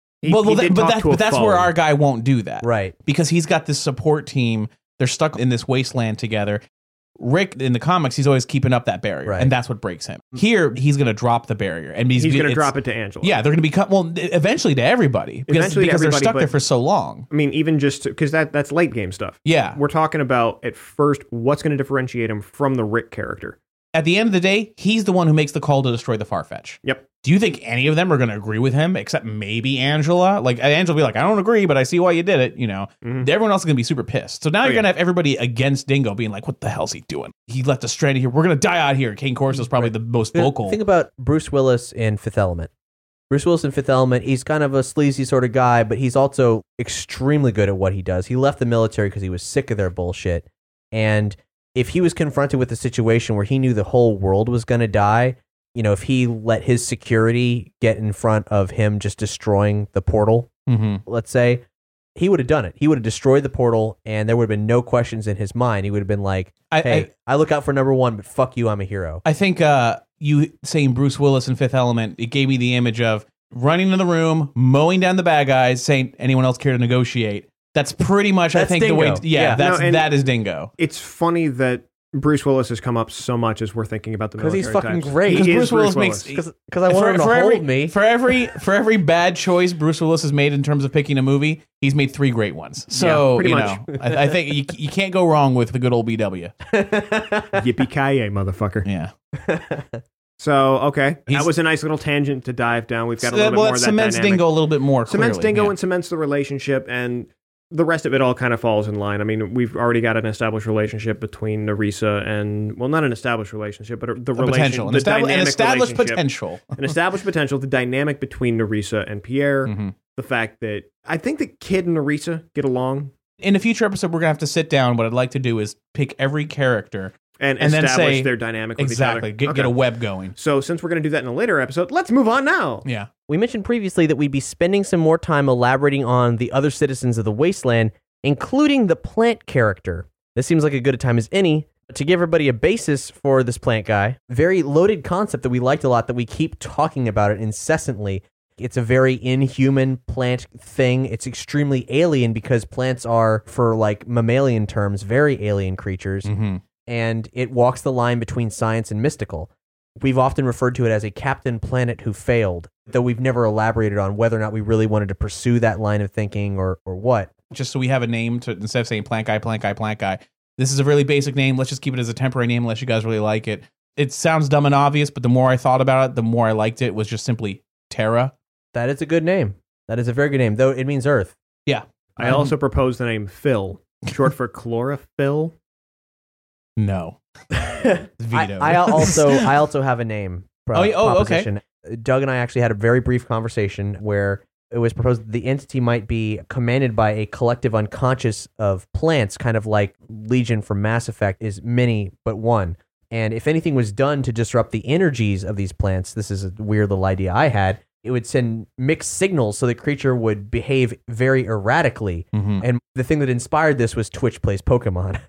But that's where our guy won't do that. Right. Because he's got this support team. They're stuck in this wasteland together. Rick, in the comics, he's always keeping up that barrier, and that's what breaks him. Here, he's going to drop the barrier, and he's going to drop it to Angela. Yeah, they're going to become eventually to everybody because they're stuck there for so long. I mean, even just because that's late game stuff. Yeah, we're talking about at first what's going to differentiate him from the Rick character. At the end of the day, he's the one who makes the call to destroy the Farfetch. Yep. Do you think any of them are going to agree with him, except maybe Angela? Like, Angela will be like, I don't agree, but I see why you did it, you know. Mm-hmm. Everyone else is going to be super pissed. So now you're going to have everybody against Dingo being like, what the hell's he doing? He left us stranded here. We're going to die out here. Kane Corso's probably the most vocal. Think about Bruce Willis in Fifth Element. Bruce Willis in Fifth Element, he's kind of a sleazy sort of guy, but he's also extremely good at what he does. He left the military because he was sick of their bullshit. And if he was confronted with a situation where he knew the whole world was going to die, you know, if he let his security get in front of him just destroying the portal, let's say, he would have done it. He would have destroyed the portal, and there would have been no questions in his mind. He would have been like, hey, I look out for number one, but fuck you, I'm a hero. I think you saying Bruce Willis in Fifth Element, it gave me the image of running into the room, mowing down the bad guys, saying, anyone else care to negotiate? That's pretty much, I think, Dingo. the way... that is Dingo. It's funny that Bruce Willis has come up so much as we're thinking about the military. Because he's fucking types. great. Because Bruce Willis makes... Because I want him to hold me. For every bad choice Bruce Willis has made in terms of picking a movie, he's made 3 great ones. So, pretty much. I think you can't go wrong with the good old BW. Yippee-ki-yay, motherfucker. Yeah. So, okay. That was a nice little tangent to dive down. We've got a little bit more of that cements dynamic. Dingo a little bit more Cements clearly, Dingo and cements the relationship, and the rest of it all kind of falls in line. I mean, we've already got an established relationship between Nerissa and, well, not an established relationship, but the potential. An established potential. An established potential, the dynamic between Nerissa and Pierre, the fact that I think that Kid and Nerissa get along. In a future episode, we're going to have to sit down. What I'd like to do is pick every character and then establish say, their dynamic with exactly, each other. Get a web going. So since we're going to do that in a later episode, let's move on now. Yeah. We mentioned previously that we'd be spending some more time elaborating on the other citizens of the Wasteland, including the plant character. This seems like a good a time as any to give everybody a basis for this plant guy. Very loaded concept that we liked a lot, that we keep talking about it incessantly. It's a very inhuman plant thing. It's extremely alien because plants are, for like mammalian terms, very alien creatures. And it walks the line between science and mystical. We've often referred to it as a Captain Planet who failed, though we've never elaborated on whether or not we really wanted to pursue that line of thinking or what. Just so we have a name to, instead of saying plant guy, this is a really basic name. Let's just keep it as a temporary name unless you guys really like it. It sounds dumb and obvious, but the more I thought about it, the more I liked it. It was just simply Terra. That is a good name. That is a very good name, though it means Earth. Yeah. I also proposed the name Phil, short for chlorophyll. No. Veto. I also have a name. Proposition. Okay. Doug and I actually had a very brief conversation where it was proposed that the entity might be commanded by a collective unconscious of plants, kind of like Legion from Mass Effect is many but one. And if anything was done to disrupt the energies of these plants, this is a weird little idea I had, it would send mixed signals so the creature would behave very erratically. And the thing that inspired this was Twitch Plays Pokemon.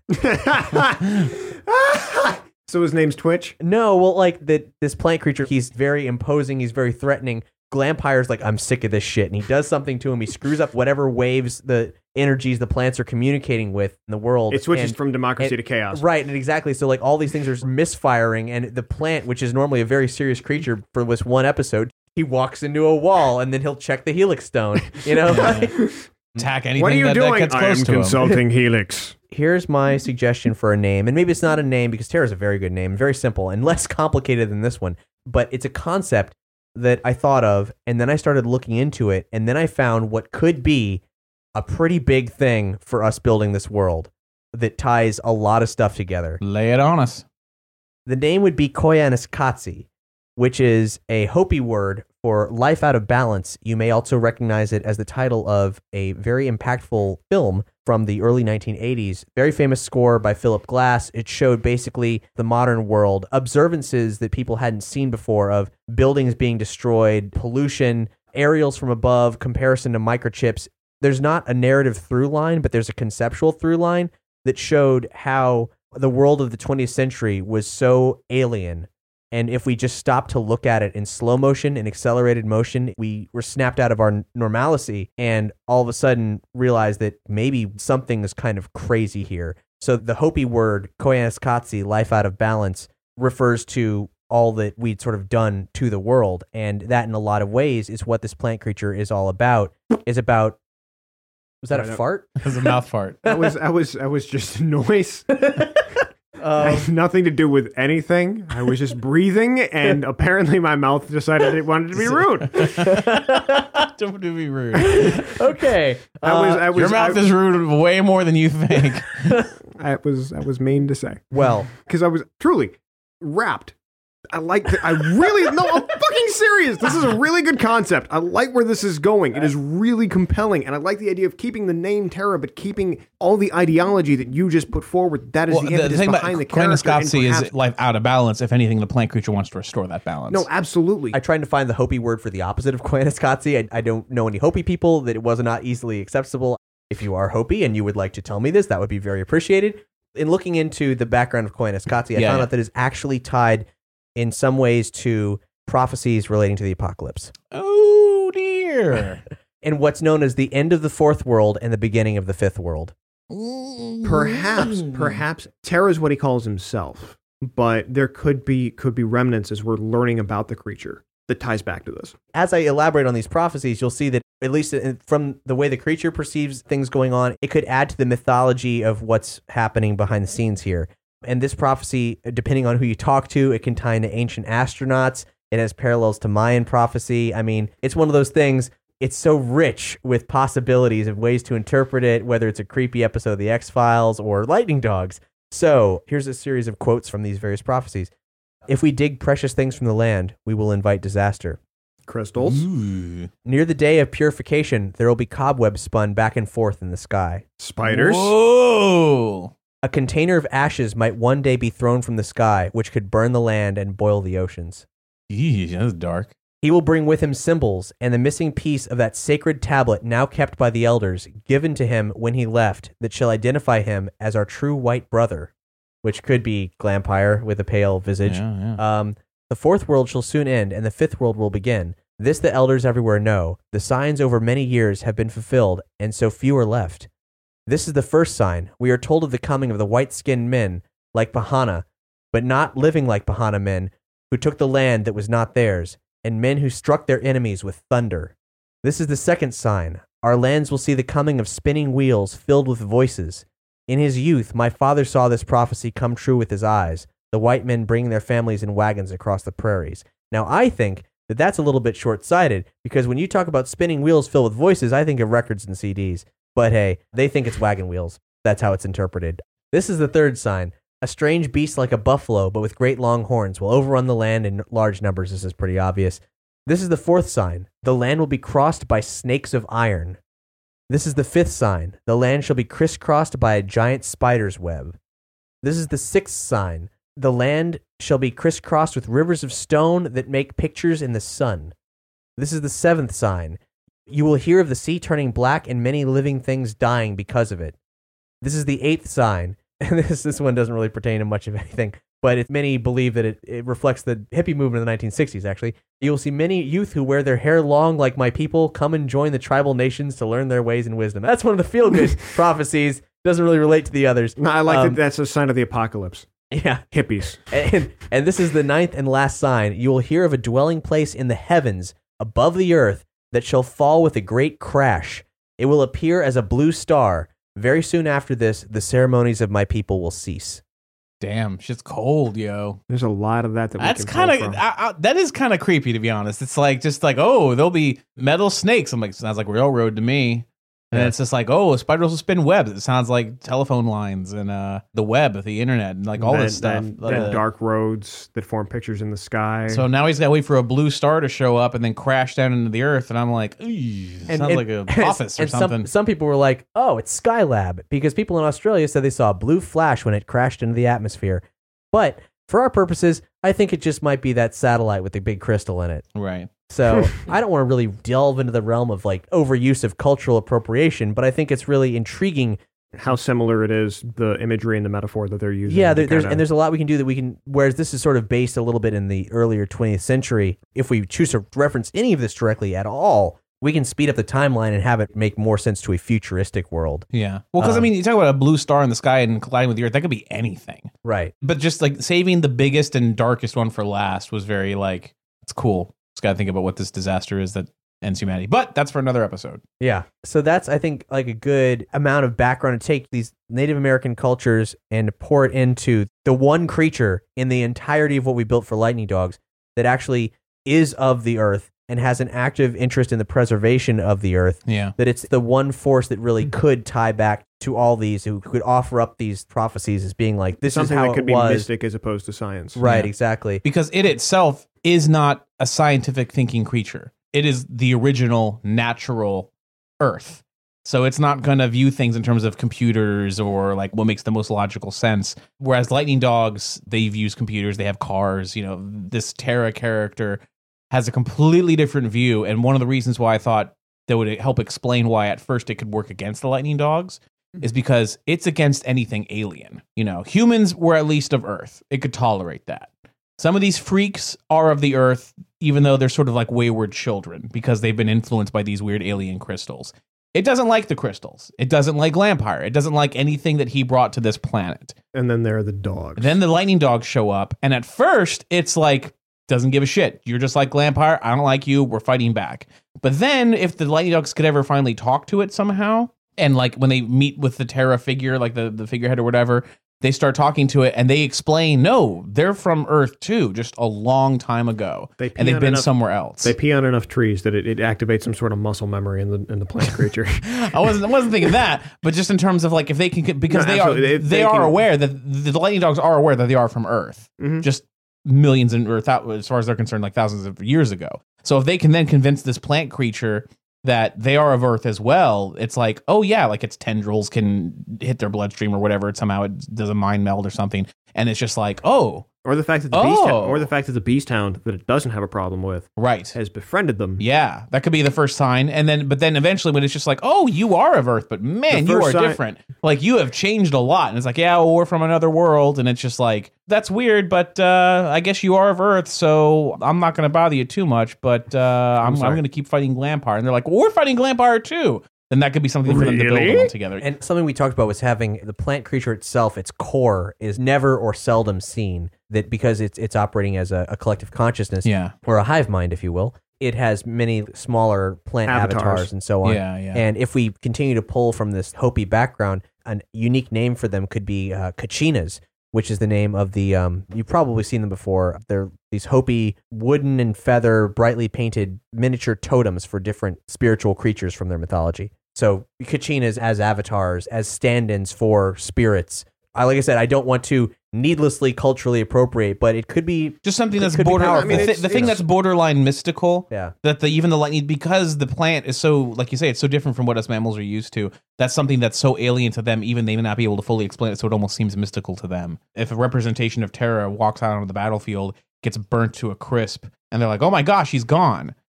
So his name's Twitch? No, well, like this plant creature, he's very imposing, he's very threatening. Glampire's like, I'm sick of this shit. And he does something to him. He screws up whatever waves, the energies the plants are communicating with in the world. It switches from democracy to chaos. Right, and exactly. So like all these things are misfiring, and the plant, which is normally a very serious creature for this one episode, he walks into a wall and then he'll check the Helix Stone. You know? Attack anything What are you that doing? gets I close am to him. consulting Helix. Here's my suggestion for a name, and maybe it's not a name because Terra's a very good name, very simple and less complicated than this one, but it's a concept that I thought of, and then I started looking into it, and then I found what could be a pretty big thing for us building this world that ties a lot of stuff together. Lay it on us. The name would be Koyaanisqatsi, which is a Hopi word for life out of balance. You may also recognize it as the title of a very impactful film from the early 1980s. Very famous score by Philip Glass. It showed basically the modern world, observances that people hadn't seen before of buildings being destroyed, pollution, aerials from above, comparison to microchips. There's not a narrative through line, but there's a conceptual through line that showed how the world of the 20th century was so alien. And if we just stopped to look at it in slow motion and accelerated motion, we were snapped out of our normalcy and all of a sudden realized that maybe something is kind of crazy here. So the Hopi word, Koyaanisqatsi, life out of balance, refers to all that we'd sort of done to the world. And that in a lot of ways is what this plant creature is all about, was that a fart? It was a mouth fart. I was just a noise. I had nothing to do with anything. I was just breathing, and apparently my mouth decided it wanted to be rude. Don't be rude. Okay. Your mouth is rude way more than you think. I was mean to say. Well, Because I was truly wrapped. I'm fucking serious. This is a really good concept. I like where this is going. It is really compelling. And I like the idea of keeping the name Terra, but keeping all the ideology that you just put forward. That is the impetus thing behind the about character. and Koyaanisqatsi perhaps- is life out of balance. If anything, the plant creature wants to restore that balance. No, absolutely. I tried to find the Hopi word for the opposite of Koyaanisqatsi. I don't know any Hopi people, that it was not easily accessible. If you are Hopi and you would like to tell me this, that would be very appreciated. In looking into the background of Koyaanisqatsi, I found out that it's actually tied in some ways to prophecies relating to the apocalypse. Oh, dear. And what's known as the end of the fourth world and the beginning of the fifth world. Perhaps Terra is what he calls himself, but there could be remnants as we're learning about the creature that ties back to this. As I elaborate on these prophecies, you'll see that, at least from the way the creature perceives things going on, it could add to the mythology of what's happening behind the scenes here. And this prophecy, depending on who you talk to, it can tie into ancient astronauts. It has parallels to Mayan prophecy. I mean, it's one of those things, it's so rich with possibilities of ways to interpret it, whether it's a creepy episode of The X-Files or Lightning Dogs. So here's a series of quotes from these various prophecies. If we dig precious things from the land, we will invite disaster. Crystals. Near the day of purification, there will be cobwebs spun back and forth in the sky. Spiders. Whoa. A container of ashes might one day be thrown from the sky, which could burn the land and boil the oceans. Eesh, that was dark. He will bring with him symbols and the missing piece of that sacred tablet now kept by the elders, given to him when he left, that shall identify him as our true white brother, which could be Glampire with a pale visage. Yeah. The fourth world shall soon end, and the fifth world will begin. This the elders everywhere know. The signs over many years have been fulfilled, and so few are left. This is the first sign. We are told of the coming of the white-skinned men, like Bahana, but not living like Bahana men, who took the land that was not theirs, and men who struck their enemies with thunder. This is the second sign. Our lands will see the coming of spinning wheels filled with voices. In his youth, my father saw this prophecy come true with his eyes, the white men bringing their families in wagons across the prairies. Now, I think that that's a little bit short-sighted, because when you talk about spinning wheels filled with voices, I think of records and CDs. But hey, they think it's wagon wheels. That's how it's interpreted. This is the third sign. A strange beast like a buffalo, but with great long horns, will overrun the land in large numbers. This is pretty obvious. This is the fourth sign. The land will be crossed by snakes of iron. This is the fifth sign. The land shall be crisscrossed by a giant spider's web. This is the sixth sign. The land shall be crisscrossed with rivers of stone that make pictures in the sun. This is the seventh sign. You will hear of the sea turning black and many living things dying because of it. This is the eighth sign. And this one doesn't really pertain to much of anything. but many believe that it reflects the hippie movement of the 1960s, actually. You will see many youth who wear their hair long like my people come and join the tribal nations to learn their ways and wisdom. That's one of the feel-good prophecies. Doesn't really relate to the others. No, I like that. That's a sign of the apocalypse. Yeah. Hippies. And this is the 9th and last sign. You will hear of a dwelling place in the heavens above the earth that shall fall with a great crash. It will appear as a blue star. Very soon after this, the ceremonies of my people will cease. Damn, shit's cold, yo. There's a lot of that That's we can pull from. that is kind of creepy, to be honest. It's like just like, oh, there'll be metal snakes. I'm like, sounds like railroad to me. And it's just like, oh, spiders will spin webs. It sounds like telephone lines and the web, the internet, and like all this stuff. Then dark roads that form pictures in the sky. So now he's got to wait for a blue star to show up and then crash down into the earth. And I'm like, sounds like an office or something. Some people were like, oh, it's Skylab, because people in Australia said they saw a blue flash when it crashed into the atmosphere. But for our purposes, I think it just might be that satellite with the big crystal in it. Right. So I don't want to really delve into the realm of like overuse of cultural appropriation, but I think it's really intriguing how similar it is, the imagery and the metaphor that they're using. Yeah, there's a lot we can do that we can, whereas this is sort of based a little bit in the earlier 20th century. If we choose to reference any of this directly at all, we can speed up the timeline and have it make more sense to a futuristic world. Yeah. Well, because I mean, you talk about a blue star in the sky and colliding with the earth, that could be anything. Right. But just like saving the biggest and darkest one for last was very like, it's cool. Just got to think about what this disaster is that ends humanity. But that's for another episode. Yeah. So that's, I think, like a good amount of background to take these Native American cultures and pour it into the one creature in the entirety of what we built for Lightning Dogs that actually is of the earth and has an active interest in the preservation of the earth. Yeah. That it's the one force that really could tie back to all these, who could offer up these prophecies as being like, this something is how that could it be was. mystic as opposed to science. Right, Yeah. exactly. Because it itself is not a scientific thinking creature. It is the original natural earth. So it's not going to view things in terms of computers or like what makes the most logical sense. Whereas Lightning Dogs, they've used computers, they have cars. You know, this Terra character has a completely different view. And one of the reasons why I thought that would help explain why at first it could work against the Lightning Dogs is because it's against anything alien. You know, humans were at least of Earth. It could tolerate that. Some of these freaks are of the Earth, even though they're sort of like wayward children because they've been influenced by these weird alien crystals. It doesn't like the crystals. It doesn't like Lampire. It doesn't like anything that he brought to this planet. And then there are the dogs. Then the Lightning Dogs show up, and at first it's like, doesn't give a shit. You're just like Lampire. I don't like you. We're fighting back. But then if the Lightning Dogs could ever finally talk to it somehow, and like when they meet with the Terra figure, like the figurehead or whatever, they start talking to it and they explain, no, they're from Earth too, just a long time ago. And they've been somewhere else. They pee on enough trees that it activates some sort of muscle memory in the plant creature. I wasn't thinking that, but just in terms of like if they can, because No, they are aware that the Lightning Dogs are aware that they are from Earth, just millions and as far as they're concerned, like thousands of years ago. So if they can then convince this plant creature that they are of Earth as well, it's like, oh yeah, like its tendrils can hit their bloodstream or whatever. Somehow it does a mind meld or something, and it's just like, oh, or the fact that the beast hound that it doesn't have a problem with, right, has befriended them. Yeah, that could be the first sign, but then eventually when it's just like, oh, you are of Earth, but man, you are different. Like you have changed a lot, and it's like, yeah, well, we're from another world, and it's just like, that's weird, but I guess you are of Earth, so I'm not going to bother you too much, but I'm going to keep fighting Glampire, and they're like, well, we're fighting Glampire too. Then that could be something for them to build on together. And something we talked about was having the plant creature itself, its core, is never or seldom seen. That because it's operating as a collective consciousness, or a hive mind, if you will. It has many smaller plant avatars and so on. Yeah. And if we continue to pull from this Hopi background, a unique name for them could be Kachinas, which is the name of the, you've probably seen them before. They're these Hopi wooden and feather, brightly painted miniature totems for different spiritual creatures from their mythology. So Kachinas as avatars, as stand-ins for spirits. Like I said, I don't want to needlessly culturally appropriate, but it could be just something that's borderline. The thing that's borderline mystical. Yeah. That even the lightning, because the plant is so, like you say, it's so different from what us mammals are used to. That's something that's so alien to them, even they may not be able to fully explain it. So it almost seems mystical to them. If a representation of Terra walks out onto the battlefield, gets burnt to a crisp, and they're like, "Oh my gosh, he's gone."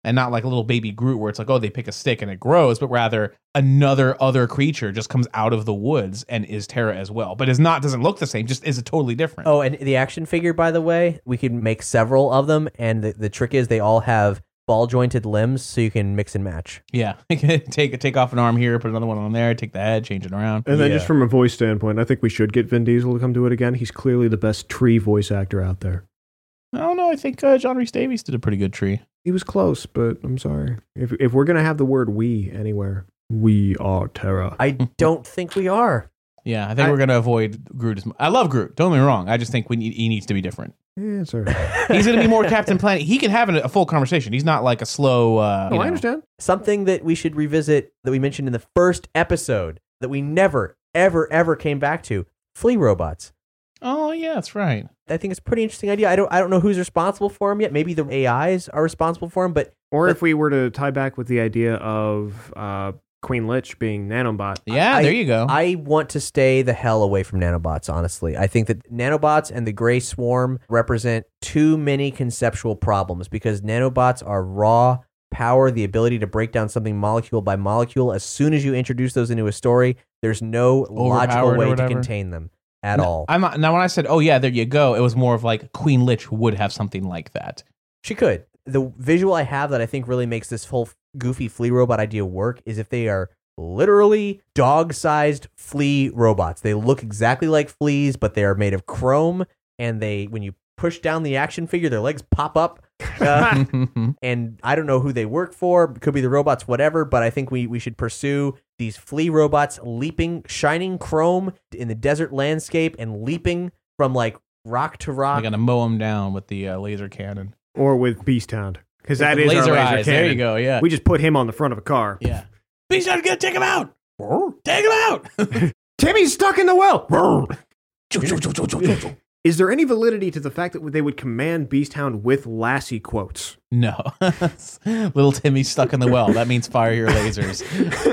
And not like a little baby Groot where it's like, oh, they pick a stick and it grows, but rather another other creature just comes out of the woods and is Terra as well. But doesn't look the same, just is totally different. Oh, and the action figure, by the way, we could make several of them, and the trick is they all have ball jointed limbs, so you can mix and match. Yeah. take off an arm here, put another one on there, take the head, change it around. And then just from a voice standpoint, I think we should get Vin Diesel to come do it again. He's clearly the best tree voice actor out there. I don't know. I think John Rhys Davies did a pretty good tree. He was close, but I'm sorry. If we're going to have the word we anywhere, we are Terra. I don't think we are. Yeah, I think we're going to avoid Groot. I love Groot. Don't get me wrong. I just think he needs to be different. Yeah, sir. He's going to be more Captain Planet. He can have a full conversation. He's not like a slow... I understand. Something that we should revisit that we mentioned in the first episode that we never, ever, ever came back to, flea robots. Oh, yeah, that's right. I think it's a pretty interesting idea. I don't know who's responsible for them yet. Maybe the AIs are responsible for them, but... Or if we were to tie back with the idea of Queen Lich being Nanobot. Yeah, there you go. I want to stay the hell away from nanobots, honestly. I think that nanobots and the Grey Swarm represent too many conceptual problems because nanobots are raw power, the ability to break down something molecule by molecule. As soon as you introduce those into a story, there's no logical way to contain them at all. Now, when I said, oh, yeah, there you go, it was more of like Queen Lich would have something like that. She could. The visual I have that I think really makes this whole goofy flea robot idea work is if they are literally dog-sized flea robots. They look exactly like fleas, but they are made of chrome, and when you push down the action figure, their legs pop up. And I don't know who they work for. Could be the robots, whatever, but I think we should pursue these flea robots leaping, shining chrome in the desert landscape and leaping from like rock to rock. You're going to mow them down with the laser cannon. Or with Beast Hound. Because that is laser our laser eyes. cannon. There you go, yeah. We just put him on the front of a car. Yeah. Beast Hound's going to take him out. Take him out. Timmy's stuck in the well. Is there any validity to the fact that they would command Beast Hound with Lassie quotes? No. Little Timmy's stuck in the well. That means fire your lasers.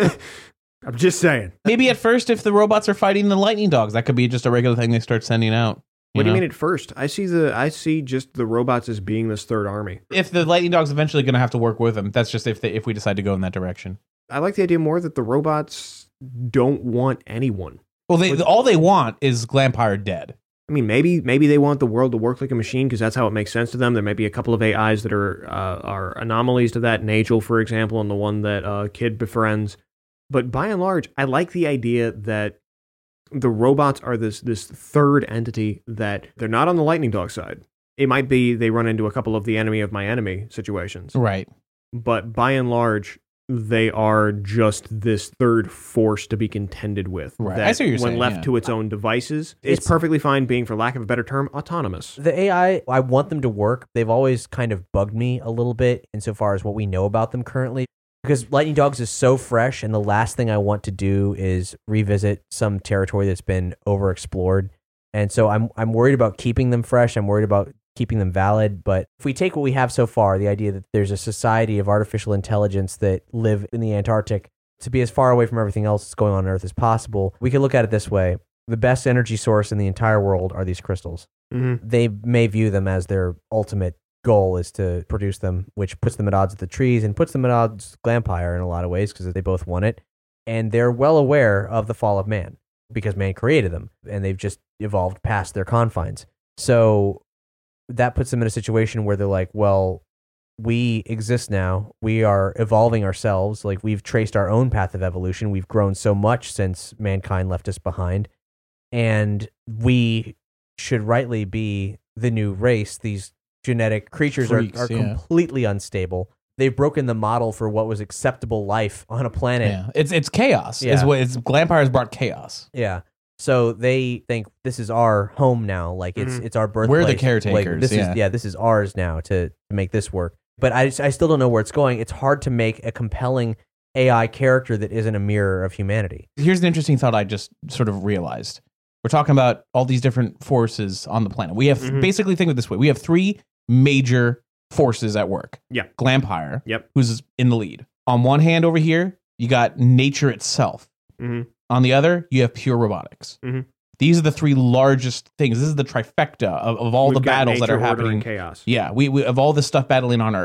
I'm just saying. Maybe at first, if the robots are fighting the lightning dogs, that could be just a regular thing they start sending out. What do you mean at first? I see just the robots as being this third army. If the lightning dog's eventually going to have to work with them, that's just if we decide to go in that direction. I like the idea more that the robots don't want anyone. Well, all they want is Glampire dead. I mean, maybe they want the world to work like a machine because that's how it makes sense to them. There might be a couple of AIs that are anomalies to that. Nagel, for example, and the one that Kid befriends. But by and large, I like the idea that the robots are this third entity that they're not on the lightning dog side. It might be they run into a couple of the enemy of my enemy situations. Right. But by and large, they are just this third force to be contended with. Right. I see what you're saying. When left to its own devices, it's perfectly fine being, for lack of a better term, autonomous. The AI, I want them to work. They've always kind of bugged me a little bit insofar as what we know about them currently. Because Lightning Dogs is so fresh, and the last thing I want to do is revisit some territory that's been overexplored. And so I'm worried about keeping them fresh. I'm worried about keeping them valid. But if we take what we have so far, the idea that there's a society of artificial intelligence that live in the Antarctic, to be as far away from everything else that's going on Earth as possible, we can look at it this way. The best energy source in the entire world are these crystals. Mm-hmm. They may view them as their ultimate goal is to produce them, which puts them at odds with the trees and puts them at odds with Glampire in a lot of ways because they both want it. And they're well aware of the fall of man because man created them and they've just evolved past their confines. So that puts them in a situation where they're like, well, we exist now. We are evolving ourselves. Like we've traced our own path of evolution. We've grown so much since mankind left us behind. And we should rightly be the new race. These genetic creatures Freaks, are completely unstable. They've broken the model for what was acceptable life on a planet. Yeah. It's chaos. Yeah. Glampire's brought chaos. Yeah. So they think this is our home now. Like it's our birthplace. We're the caretakers. Like, this is ours now to make this work. But I still don't know where it's going. It's hard to make a compelling AI character that isn't a mirror of humanity. Here's an interesting thought I just sort of realized. We're talking about all these different forces on the planet. We have basically think of it this way. We have three major forces at work. Yeah. Glampire, Yep. who's in the lead. On one hand over here, you got nature itself. Mm-hmm. On the other, you have pure robotics. Mm-hmm. These are the three largest things. This is the trifecta of all the battles that are happening. Chaos. Yeah, we of all this stuff battling on Earth.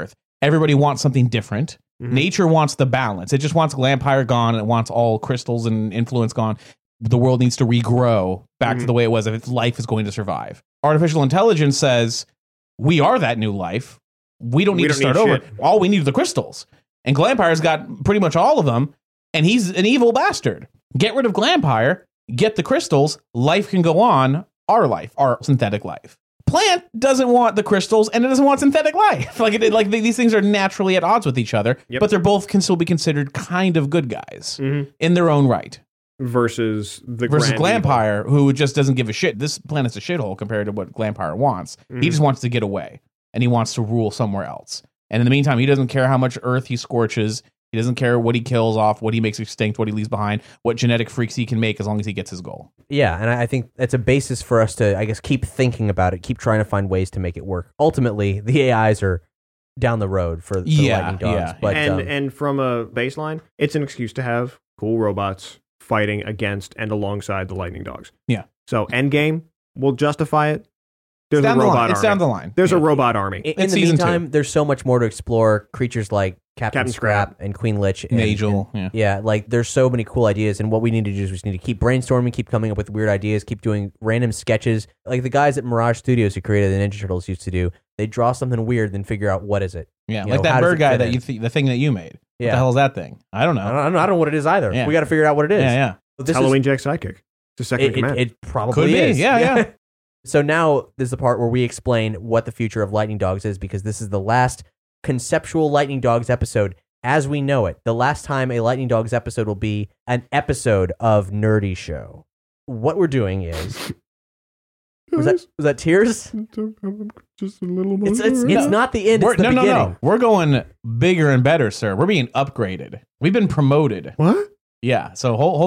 Everybody wants something different. Nature wants the balance. It just wants Glampire gone, and it wants all crystals and influence gone. The world needs to regrow back to the way it was if its life is going to survive. Artificial intelligence says, we are that new life. We don't need to start over. All we need are the crystals. And Glampire's got pretty much all of them, and he's an evil bastard. Get rid of Glampire, get the crystals, life can go on, our life, our synthetic life. Plant doesn't want the crystals, and it doesn't want synthetic life. These things are naturally at odds with each other, but they're both can still be considered kind of good guys in their own right. Versus Glampire, who just doesn't give a shit. This planet's a shithole compared to what Glampire wants. He just wants to get away, and he wants to rule somewhere else. And in the meantime, he doesn't care how much Earth he scorches. He doesn't care what he kills off, what he makes extinct, what he leaves behind, what genetic freaks he can make as long as he gets his goal. Yeah, and I think that's a basis for us to, I guess, keep thinking about it, keep trying to find ways to make it work. Ultimately, the AIs are down the road for Lightning Dogs. But, and from a baseline, it's an excuse to have cool robots fighting against and alongside the Lightning Dogs. Yeah. So Endgame will justify it. There's a robot army. It's down the line. There's a robot army. In the meantime, there's so much more to explore. Creatures like Captain Scrap and Queen Lich. Nagel. Yeah, like there's so many cool ideas. And what we need to do is we just need to keep brainstorming, keep coming up with weird ideas, keep doing random sketches. Like the guys at Mirage Studios who created the Ninja Turtles used to do. They draw something weird, then figure out what is it. Yeah, like that bird guy that the thing that you made. Yeah. What the hell is that thing? I don't know. I don't know what it is either. Yeah. We got to figure out what it is. Yeah. It's Halloween Jack's sidekick. It's a second command. It probably could be. is. Yeah. So now this is the part where we explain what the future of Lightning Dogs is, because this is the last conceptual Lightning Dogs episode as we know it. The last time a Lightning Dogs episode will be an episode of Nerdy Show. What we're doing is... Was that tears? Just a little more. It's not the end, it's the beginning. No. We're going bigger and better, sir. We're being upgraded. We've been promoted. What? Yeah, so hold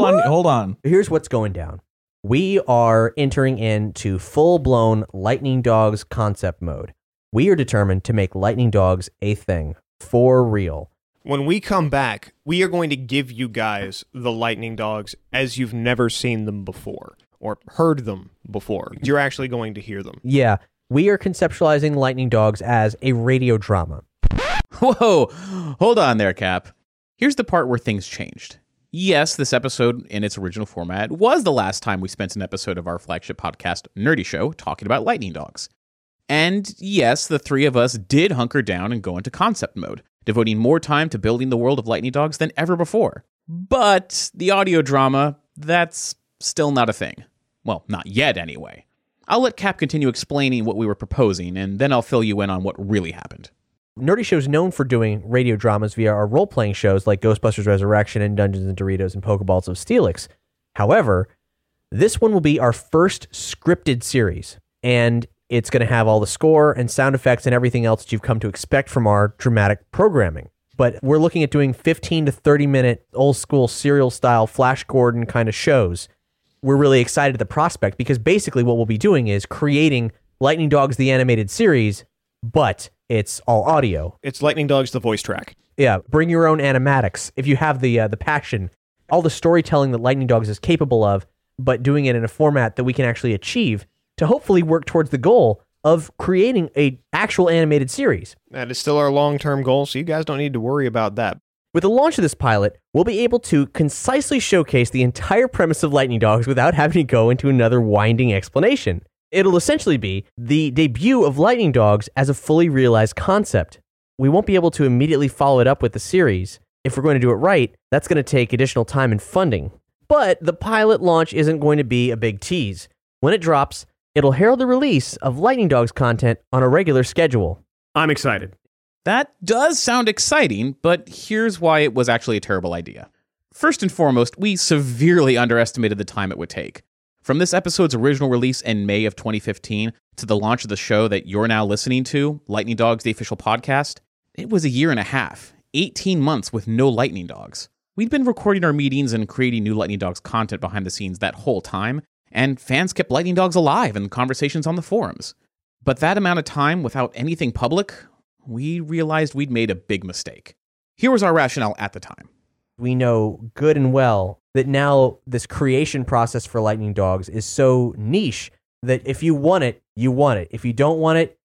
on. Here's what's going down. We are entering into full-blown Lightning Dogs concept mode. We are determined to make Lightning Dogs a thing. For real. When we come back, we are going to give you guys the Lightning Dogs as you've never seen them before or heard them before. You're actually going to hear them. Yeah, we are conceptualizing Lightning Dogs as a radio drama. Whoa, hold on there, Cap. Here's the part where things changed. Yes, this episode in its original format was the last time we spent an episode of our flagship podcast, Nerdy Show, talking about Lightning Dogs. And yes, the three of us did hunker down and go into concept mode, devoting more time to building the world of Lightning Dogs than ever before. But the audio drama, that's still not a thing. Well, not yet anyway. I'll let Cap continue explaining what we were proposing, and then I'll fill you in on what really happened. Nerdy Show's known for doing radio dramas via our role-playing shows like Ghostbusters Resurrection and Dungeons & Doritos and Pokeballs of Steelix. However, this one will be our first scripted series, and it's going to have all the score and sound effects and everything else that you've come to expect from our dramatic programming. But we're looking at doing 15 to 30-minute old-school serial-style Flash Gordon kind of shows. We're really excited at the prospect because basically what we'll be doing is creating Lightning Dogs the animated series, but it's all audio. It's Lightning Dogs the voice track. Yeah, bring your own animatics if you have the passion. All the storytelling that Lightning Dogs is capable of, but doing it in a format that we can actually achieve to hopefully work towards the goal of creating a actual animated series. That is still our long-term goal, so you guys don't need to worry about that. With the launch of this pilot, we'll be able to concisely showcase the entire premise of Lightning Dogs without having to go into another winding explanation. It'll essentially be the debut of Lightning Dogs as a fully realized concept. We won't be able to immediately follow it up with the series. If we're going to do it right, that's going to take additional time and funding. But the pilot launch isn't going to be a big tease. When it drops, it'll herald the release of Lightning Dogs content on a regular schedule. I'm excited. That does sound exciting, but here's why it was actually a terrible idea. First and foremost, we severely underestimated the time it would take. From this episode's original release in May of 2015 to the launch of the show that you're now listening to, Lightning Dogs, the official podcast, it was a year and a half, 18 months with no Lightning Dogs. We'd been recording our meetings and creating new Lightning Dogs content behind the scenes that whole time, and fans kept Lightning Dogs alive in conversations on the forums. But that amount of time without anything public, we realized we'd made a big mistake. Here was our rationale at the time. We know good and well that now this creation process for Lightning Dogs is so niche that if you want it, you want it. If you don't want it,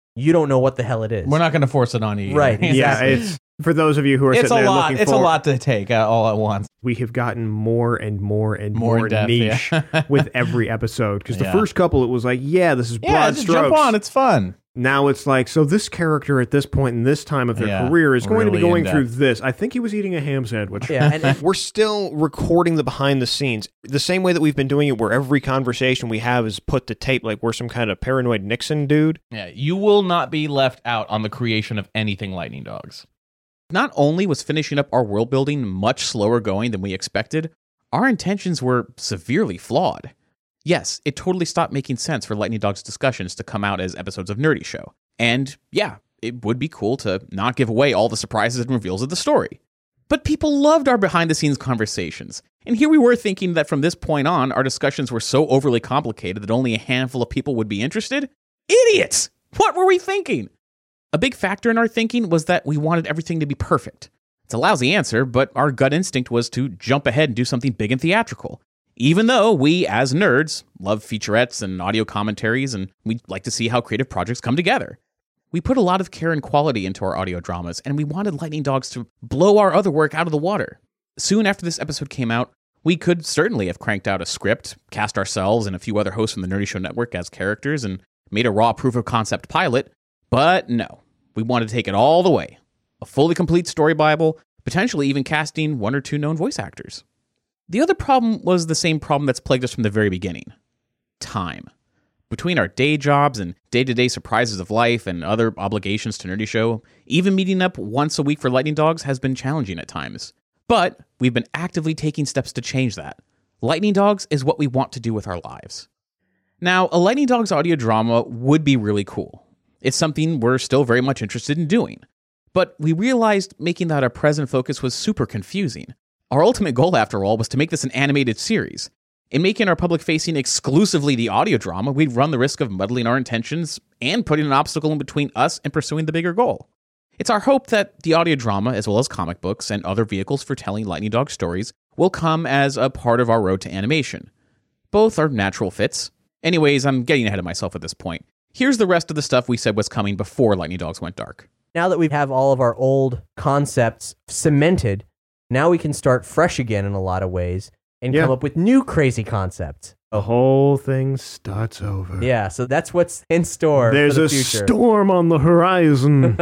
you don't know what the hell it is. We're not going to force it on you. Right. Either. Yeah, it's for those of you who are It's sitting a there lot. looking It's a forward. lot to take all at once. We have gotten more and more and more in depth, niche yeah. with every episode. Because the Yeah. first couple, it was like, yeah, this is broad Yeah, just strokes. jump on. It's fun. Now it's like, so this character at this point in this time of their Yeah, career is going to be really going through in-depth. this. I think he was eating a ham sandwich. Yeah, and We're still recording the behind the scenes the same way that we've been doing it, where every conversation we have is put to tape like we're some kind of paranoid Nixon dude. Yeah, you will not be left out on the creation of anything Lightning Dogs. Not only was finishing up our world building much slower going than we expected, our intentions were severely flawed. Yes, it totally stopped making sense for Lightning Dogs discussions to come out as episodes of Nerdy Show. And yeah, it would be cool to not give away all the surprises and reveals of the story. But people loved our behind-the-scenes conversations. And here we were thinking that from this point on, our discussions were so overly complicated that only a handful of people would be interested? Idiots! What were we thinking? A big factor in our thinking was that we wanted everything to be perfect. It's a lousy answer, but our gut instinct was to jump ahead and do something big and theatrical. Even though we, as nerds, love featurettes and audio commentaries, and we'd like to see how creative projects come together. We put a lot of care and quality into our audio dramas, and we wanted Lightning Dogs to blow our other work out of the water. Soon after this episode came out, we could certainly have cranked out a script, cast ourselves and a few other hosts from the Nerdy Show Network as characters, and made a raw proof-of-concept pilot, but no. We wanted to take it all the way. A fully complete story Bible, potentially even casting one or two known voice actors. The other problem was the same problem that's plagued us from the very beginning. Time. Between our day jobs and day-to-day surprises of life and other obligations to Nerdy Show, even meeting up once a week for Lightning Dogs has been challenging at times. But we've been actively taking steps to change that. Lightning Dogs is what we want to do with our lives. Now, a Lightning Dogs audio drama would be really cool. It's something we're still very much interested in doing. But we realized making that our present focus was super confusing. Our ultimate goal, after all, was to make this an animated series. In making our public facing exclusively the audio drama, we'd run the risk of muddling our intentions and putting an obstacle in between us and pursuing the bigger goal. It's our hope that the audio drama, as well as comic books and other vehicles for telling Lightning Dog stories, will come as a part of our road to animation. Both are natural fits. Anyways, I'm getting ahead of myself at this point. Here's the rest of the stuff we said was coming before Lightning Dogs went dark. now that we have all of our old concepts cemented, now we can start fresh again in a lot of ways and Yeah. come up with new crazy concepts. The whole thing starts over. Yeah, so that's what's in store There's for the a future. storm on the horizon.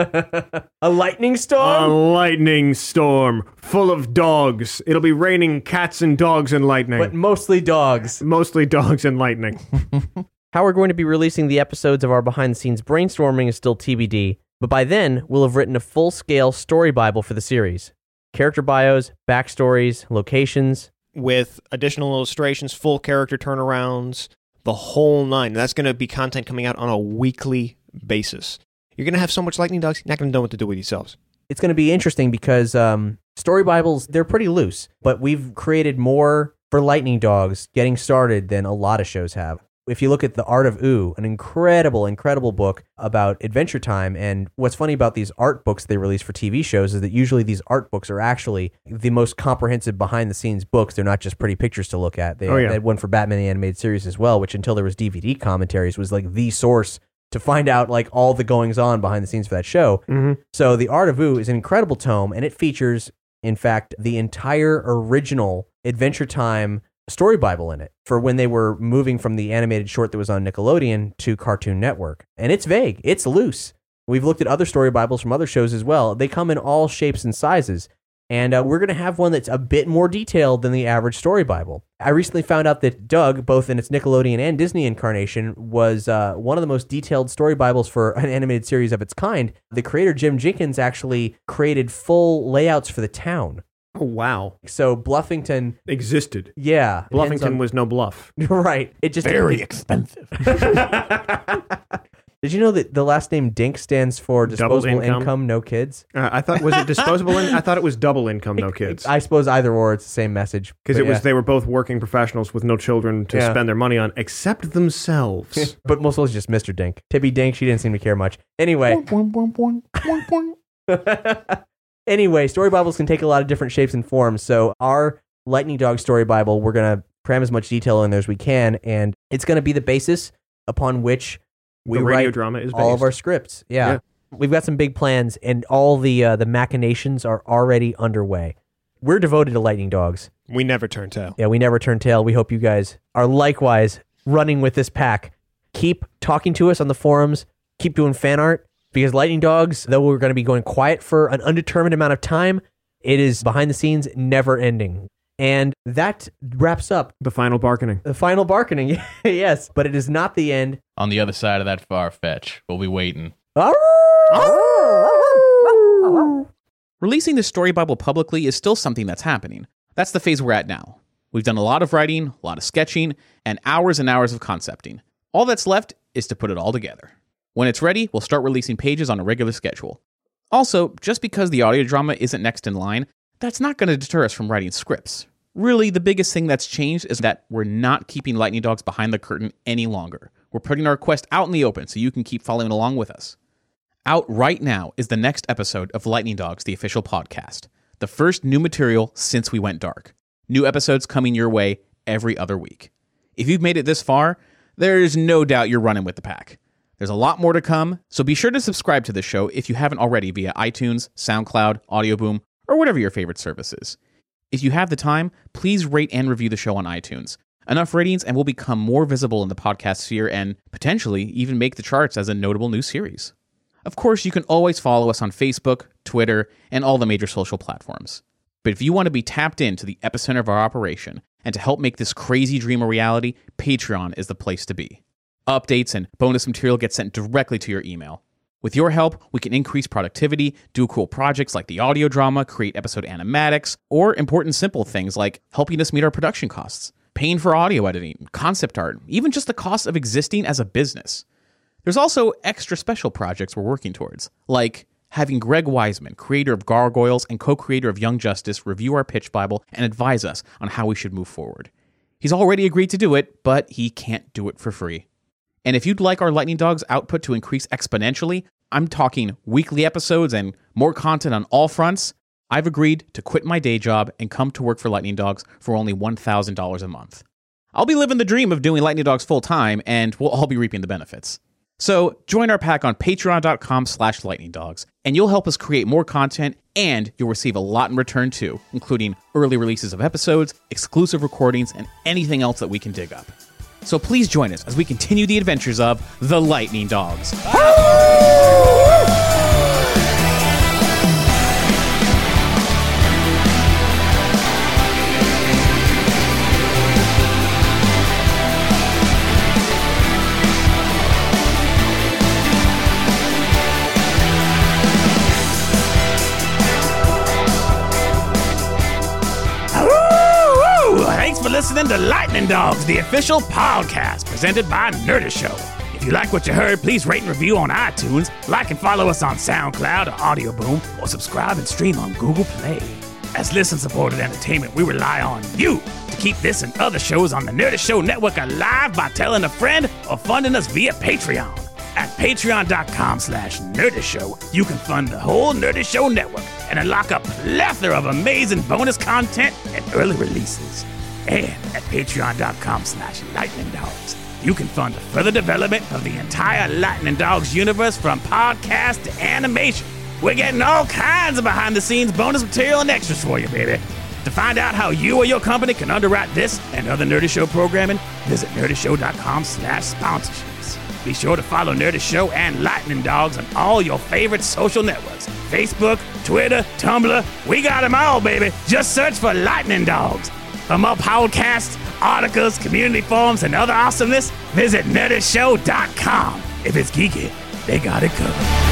A lightning A storm? lightning storm full of dogs. It'll be raining cats and dogs and lightning. But mostly dogs. Mostly dogs and lightning. How we're going to be releasing the episodes of our behind-the-scenes brainstorming is still TBD, but by then, we'll have written a full-scale story Bible for the series. Character bios, backstories, locations. With additional illustrations, full character turnarounds, the whole nine. That's going to be content coming out on a weekly basis. You're going to have so much Lightning Dogs, you're not going to know what to do with yourselves. It's going to be interesting because story Bibles, they're pretty loose, but we've created more for Lightning Dogs getting started than a lot of shows have. If you look at The Art of Ooh, an incredible book about Adventure Time, and what's funny about these art books they release for TV shows is that usually these art books are actually the most comprehensive behind-the-scenes books. They're not just pretty pictures to look at. They had one for Batman the Animated Series as well, which until there was DVD commentaries was like the source to find out like all the goings-on behind the scenes for that show. Mm-hmm. So The Art of Ooh is an incredible tome, and it features, in fact, the entire original Adventure Time story Bible in it for when they were moving from the animated short that was on Nickelodeon to Cartoon Network. And it's vague. It's loose. We've looked at other story Bibles from other shows as well. They come in all shapes and sizes. And we're going to have one that's a bit more detailed than the average story Bible. I recently found out that Doug, both in its Nickelodeon and Disney incarnation, was one of the most detailed story Bibles for an animated series of its kind. The creator, Jim Jenkins, actually created full layouts for the town. Oh, wow. So Bluffington... Existed. Yeah. Bluffington was no bluff. Right. It just... Very expensive. Did you know that the last name Dink stands for disposable income? income, no kids? I thought, was it disposable? I thought it was double income, no kids. I suppose either or, it's the same message. Because But it was yeah. they were both working professionals with no children to Yeah. spend their money on except themselves. But mostly just Mr. Dink. Tibby Dink, she didn't seem to care much. Anyway. Anyway, story Bibles can take a lot of different shapes and forms. So our Lightning Dog story Bible, we're going to cram as much detail in there as we can. And it's going to be the basis upon which We the radio write drama is all of based. our scripts. Yeah. Yeah. We've got some big plans, and all the machinations are already underway. We're devoted to Lightning Dogs. We never turn tail. Yeah, we never turn tail. We hope you guys are likewise running with this pack. Keep talking to us on the forums. Keep doing fan art, because Lightning Dogs, though we're going to be going quiet for an undetermined amount of time, it is behind the scenes, never ending. And that wraps up The final bargaining. the final bargaining. Yes, but it is not the end. On the other side of that far fetch, we'll be waiting. Releasing the Story Bible publicly is still something that's happening. That's the phase we're at now. We've done a lot of writing, a lot of sketching, and hours of concepting. All that's left is to put it all together. When it's ready, we'll start releasing pages on a regular schedule. Also, just because the audio drama isn't next in line, that's not going to deter us from writing scripts. Really, the biggest thing that's changed is that we're not keeping Lightning Dogs behind the curtain any longer. We're putting our quest out in the open so you can keep following along with us. Out right now is the next episode of Lightning Dogs, the official podcast. The first new material since we went dark. New episodes coming your way every other week. If you've made it this far, there's no doubt you're running with the pack. There's a lot more to come, so be sure to subscribe to the show if you haven't already via iTunes, SoundCloud, Audioboom, or whatever your favorite service is. If you have the time, please rate and review the show on iTunes. Enough ratings and we'll become more visible in the podcast sphere and potentially even make the charts as a notable new series. Of course, you can always follow us on Facebook, Twitter, and all the major social platforms. But if you want to be tapped into the epicenter of our operation and to help make this crazy dream a reality, Patreon is the place to be. Updates and bonus material get sent directly to your email. With your help, we can increase productivity, do cool projects like the audio drama, create episode animatics, or important simple things like helping us meet our production costs, paying for audio editing, concept art, even just the cost of existing as a business. There's also extra special projects we're working towards, like having Greg Wiseman, creator of Gargoyles and co-creator of Young Justice, review our pitch Bible and advise us on how we should move forward. He's already agreed to do it, but he can't do it for free. And if you'd like our Lightning Dogs output to increase exponentially, I'm talking weekly episodes and more content on all fronts, I've agreed to quit my day job and come to work for Lightning Dogs for only $1,000 a month. I'll be living the dream of doing Lightning Dogs full time, and we'll all be reaping the benefits. So join our pack on patreon.com/lightningdogs, and you'll help us create more content, and you'll receive a lot in return too, including early releases of episodes, exclusive recordings, and anything else that we can dig up. So please join us as we continue the adventures of the Lightning Dogs. Thanks for listening to Lightning Dogs, the official podcast presented by Nerdist Show. If you like what you heard, please rate and review on iTunes, like and follow us on SoundCloud or Audioboom, or subscribe and stream on Google Play. As listener-supported entertainment, we rely on you to keep this and other shows on the Nerdist Show Network alive by telling a friend or funding us via Patreon. At patreon.com/Nerdist Show, you can fund the whole Nerdist Show Network and unlock a plethora of amazing bonus content and early releases. And at patreon.com/Lightning Dogs, you can fund the further development of the entire Lightning Dogs universe from podcast to animation. We're getting all kinds of behind-the-scenes bonus material and extras for you, baby. To find out how you or your company can underwrite this and other Nerdist Show programming, visit nerdistshow.com/sponsorships. Be sure to follow Nerdist Show and Lightning Dogs on all your favorite social networks. Facebook, Twitter, Tumblr, we got them all, baby. Just search for Lightning Dogs. For more podcasts, articles, community forums, and other awesomeness, visit nerdistshow.com. If it's geeky, they got it covered.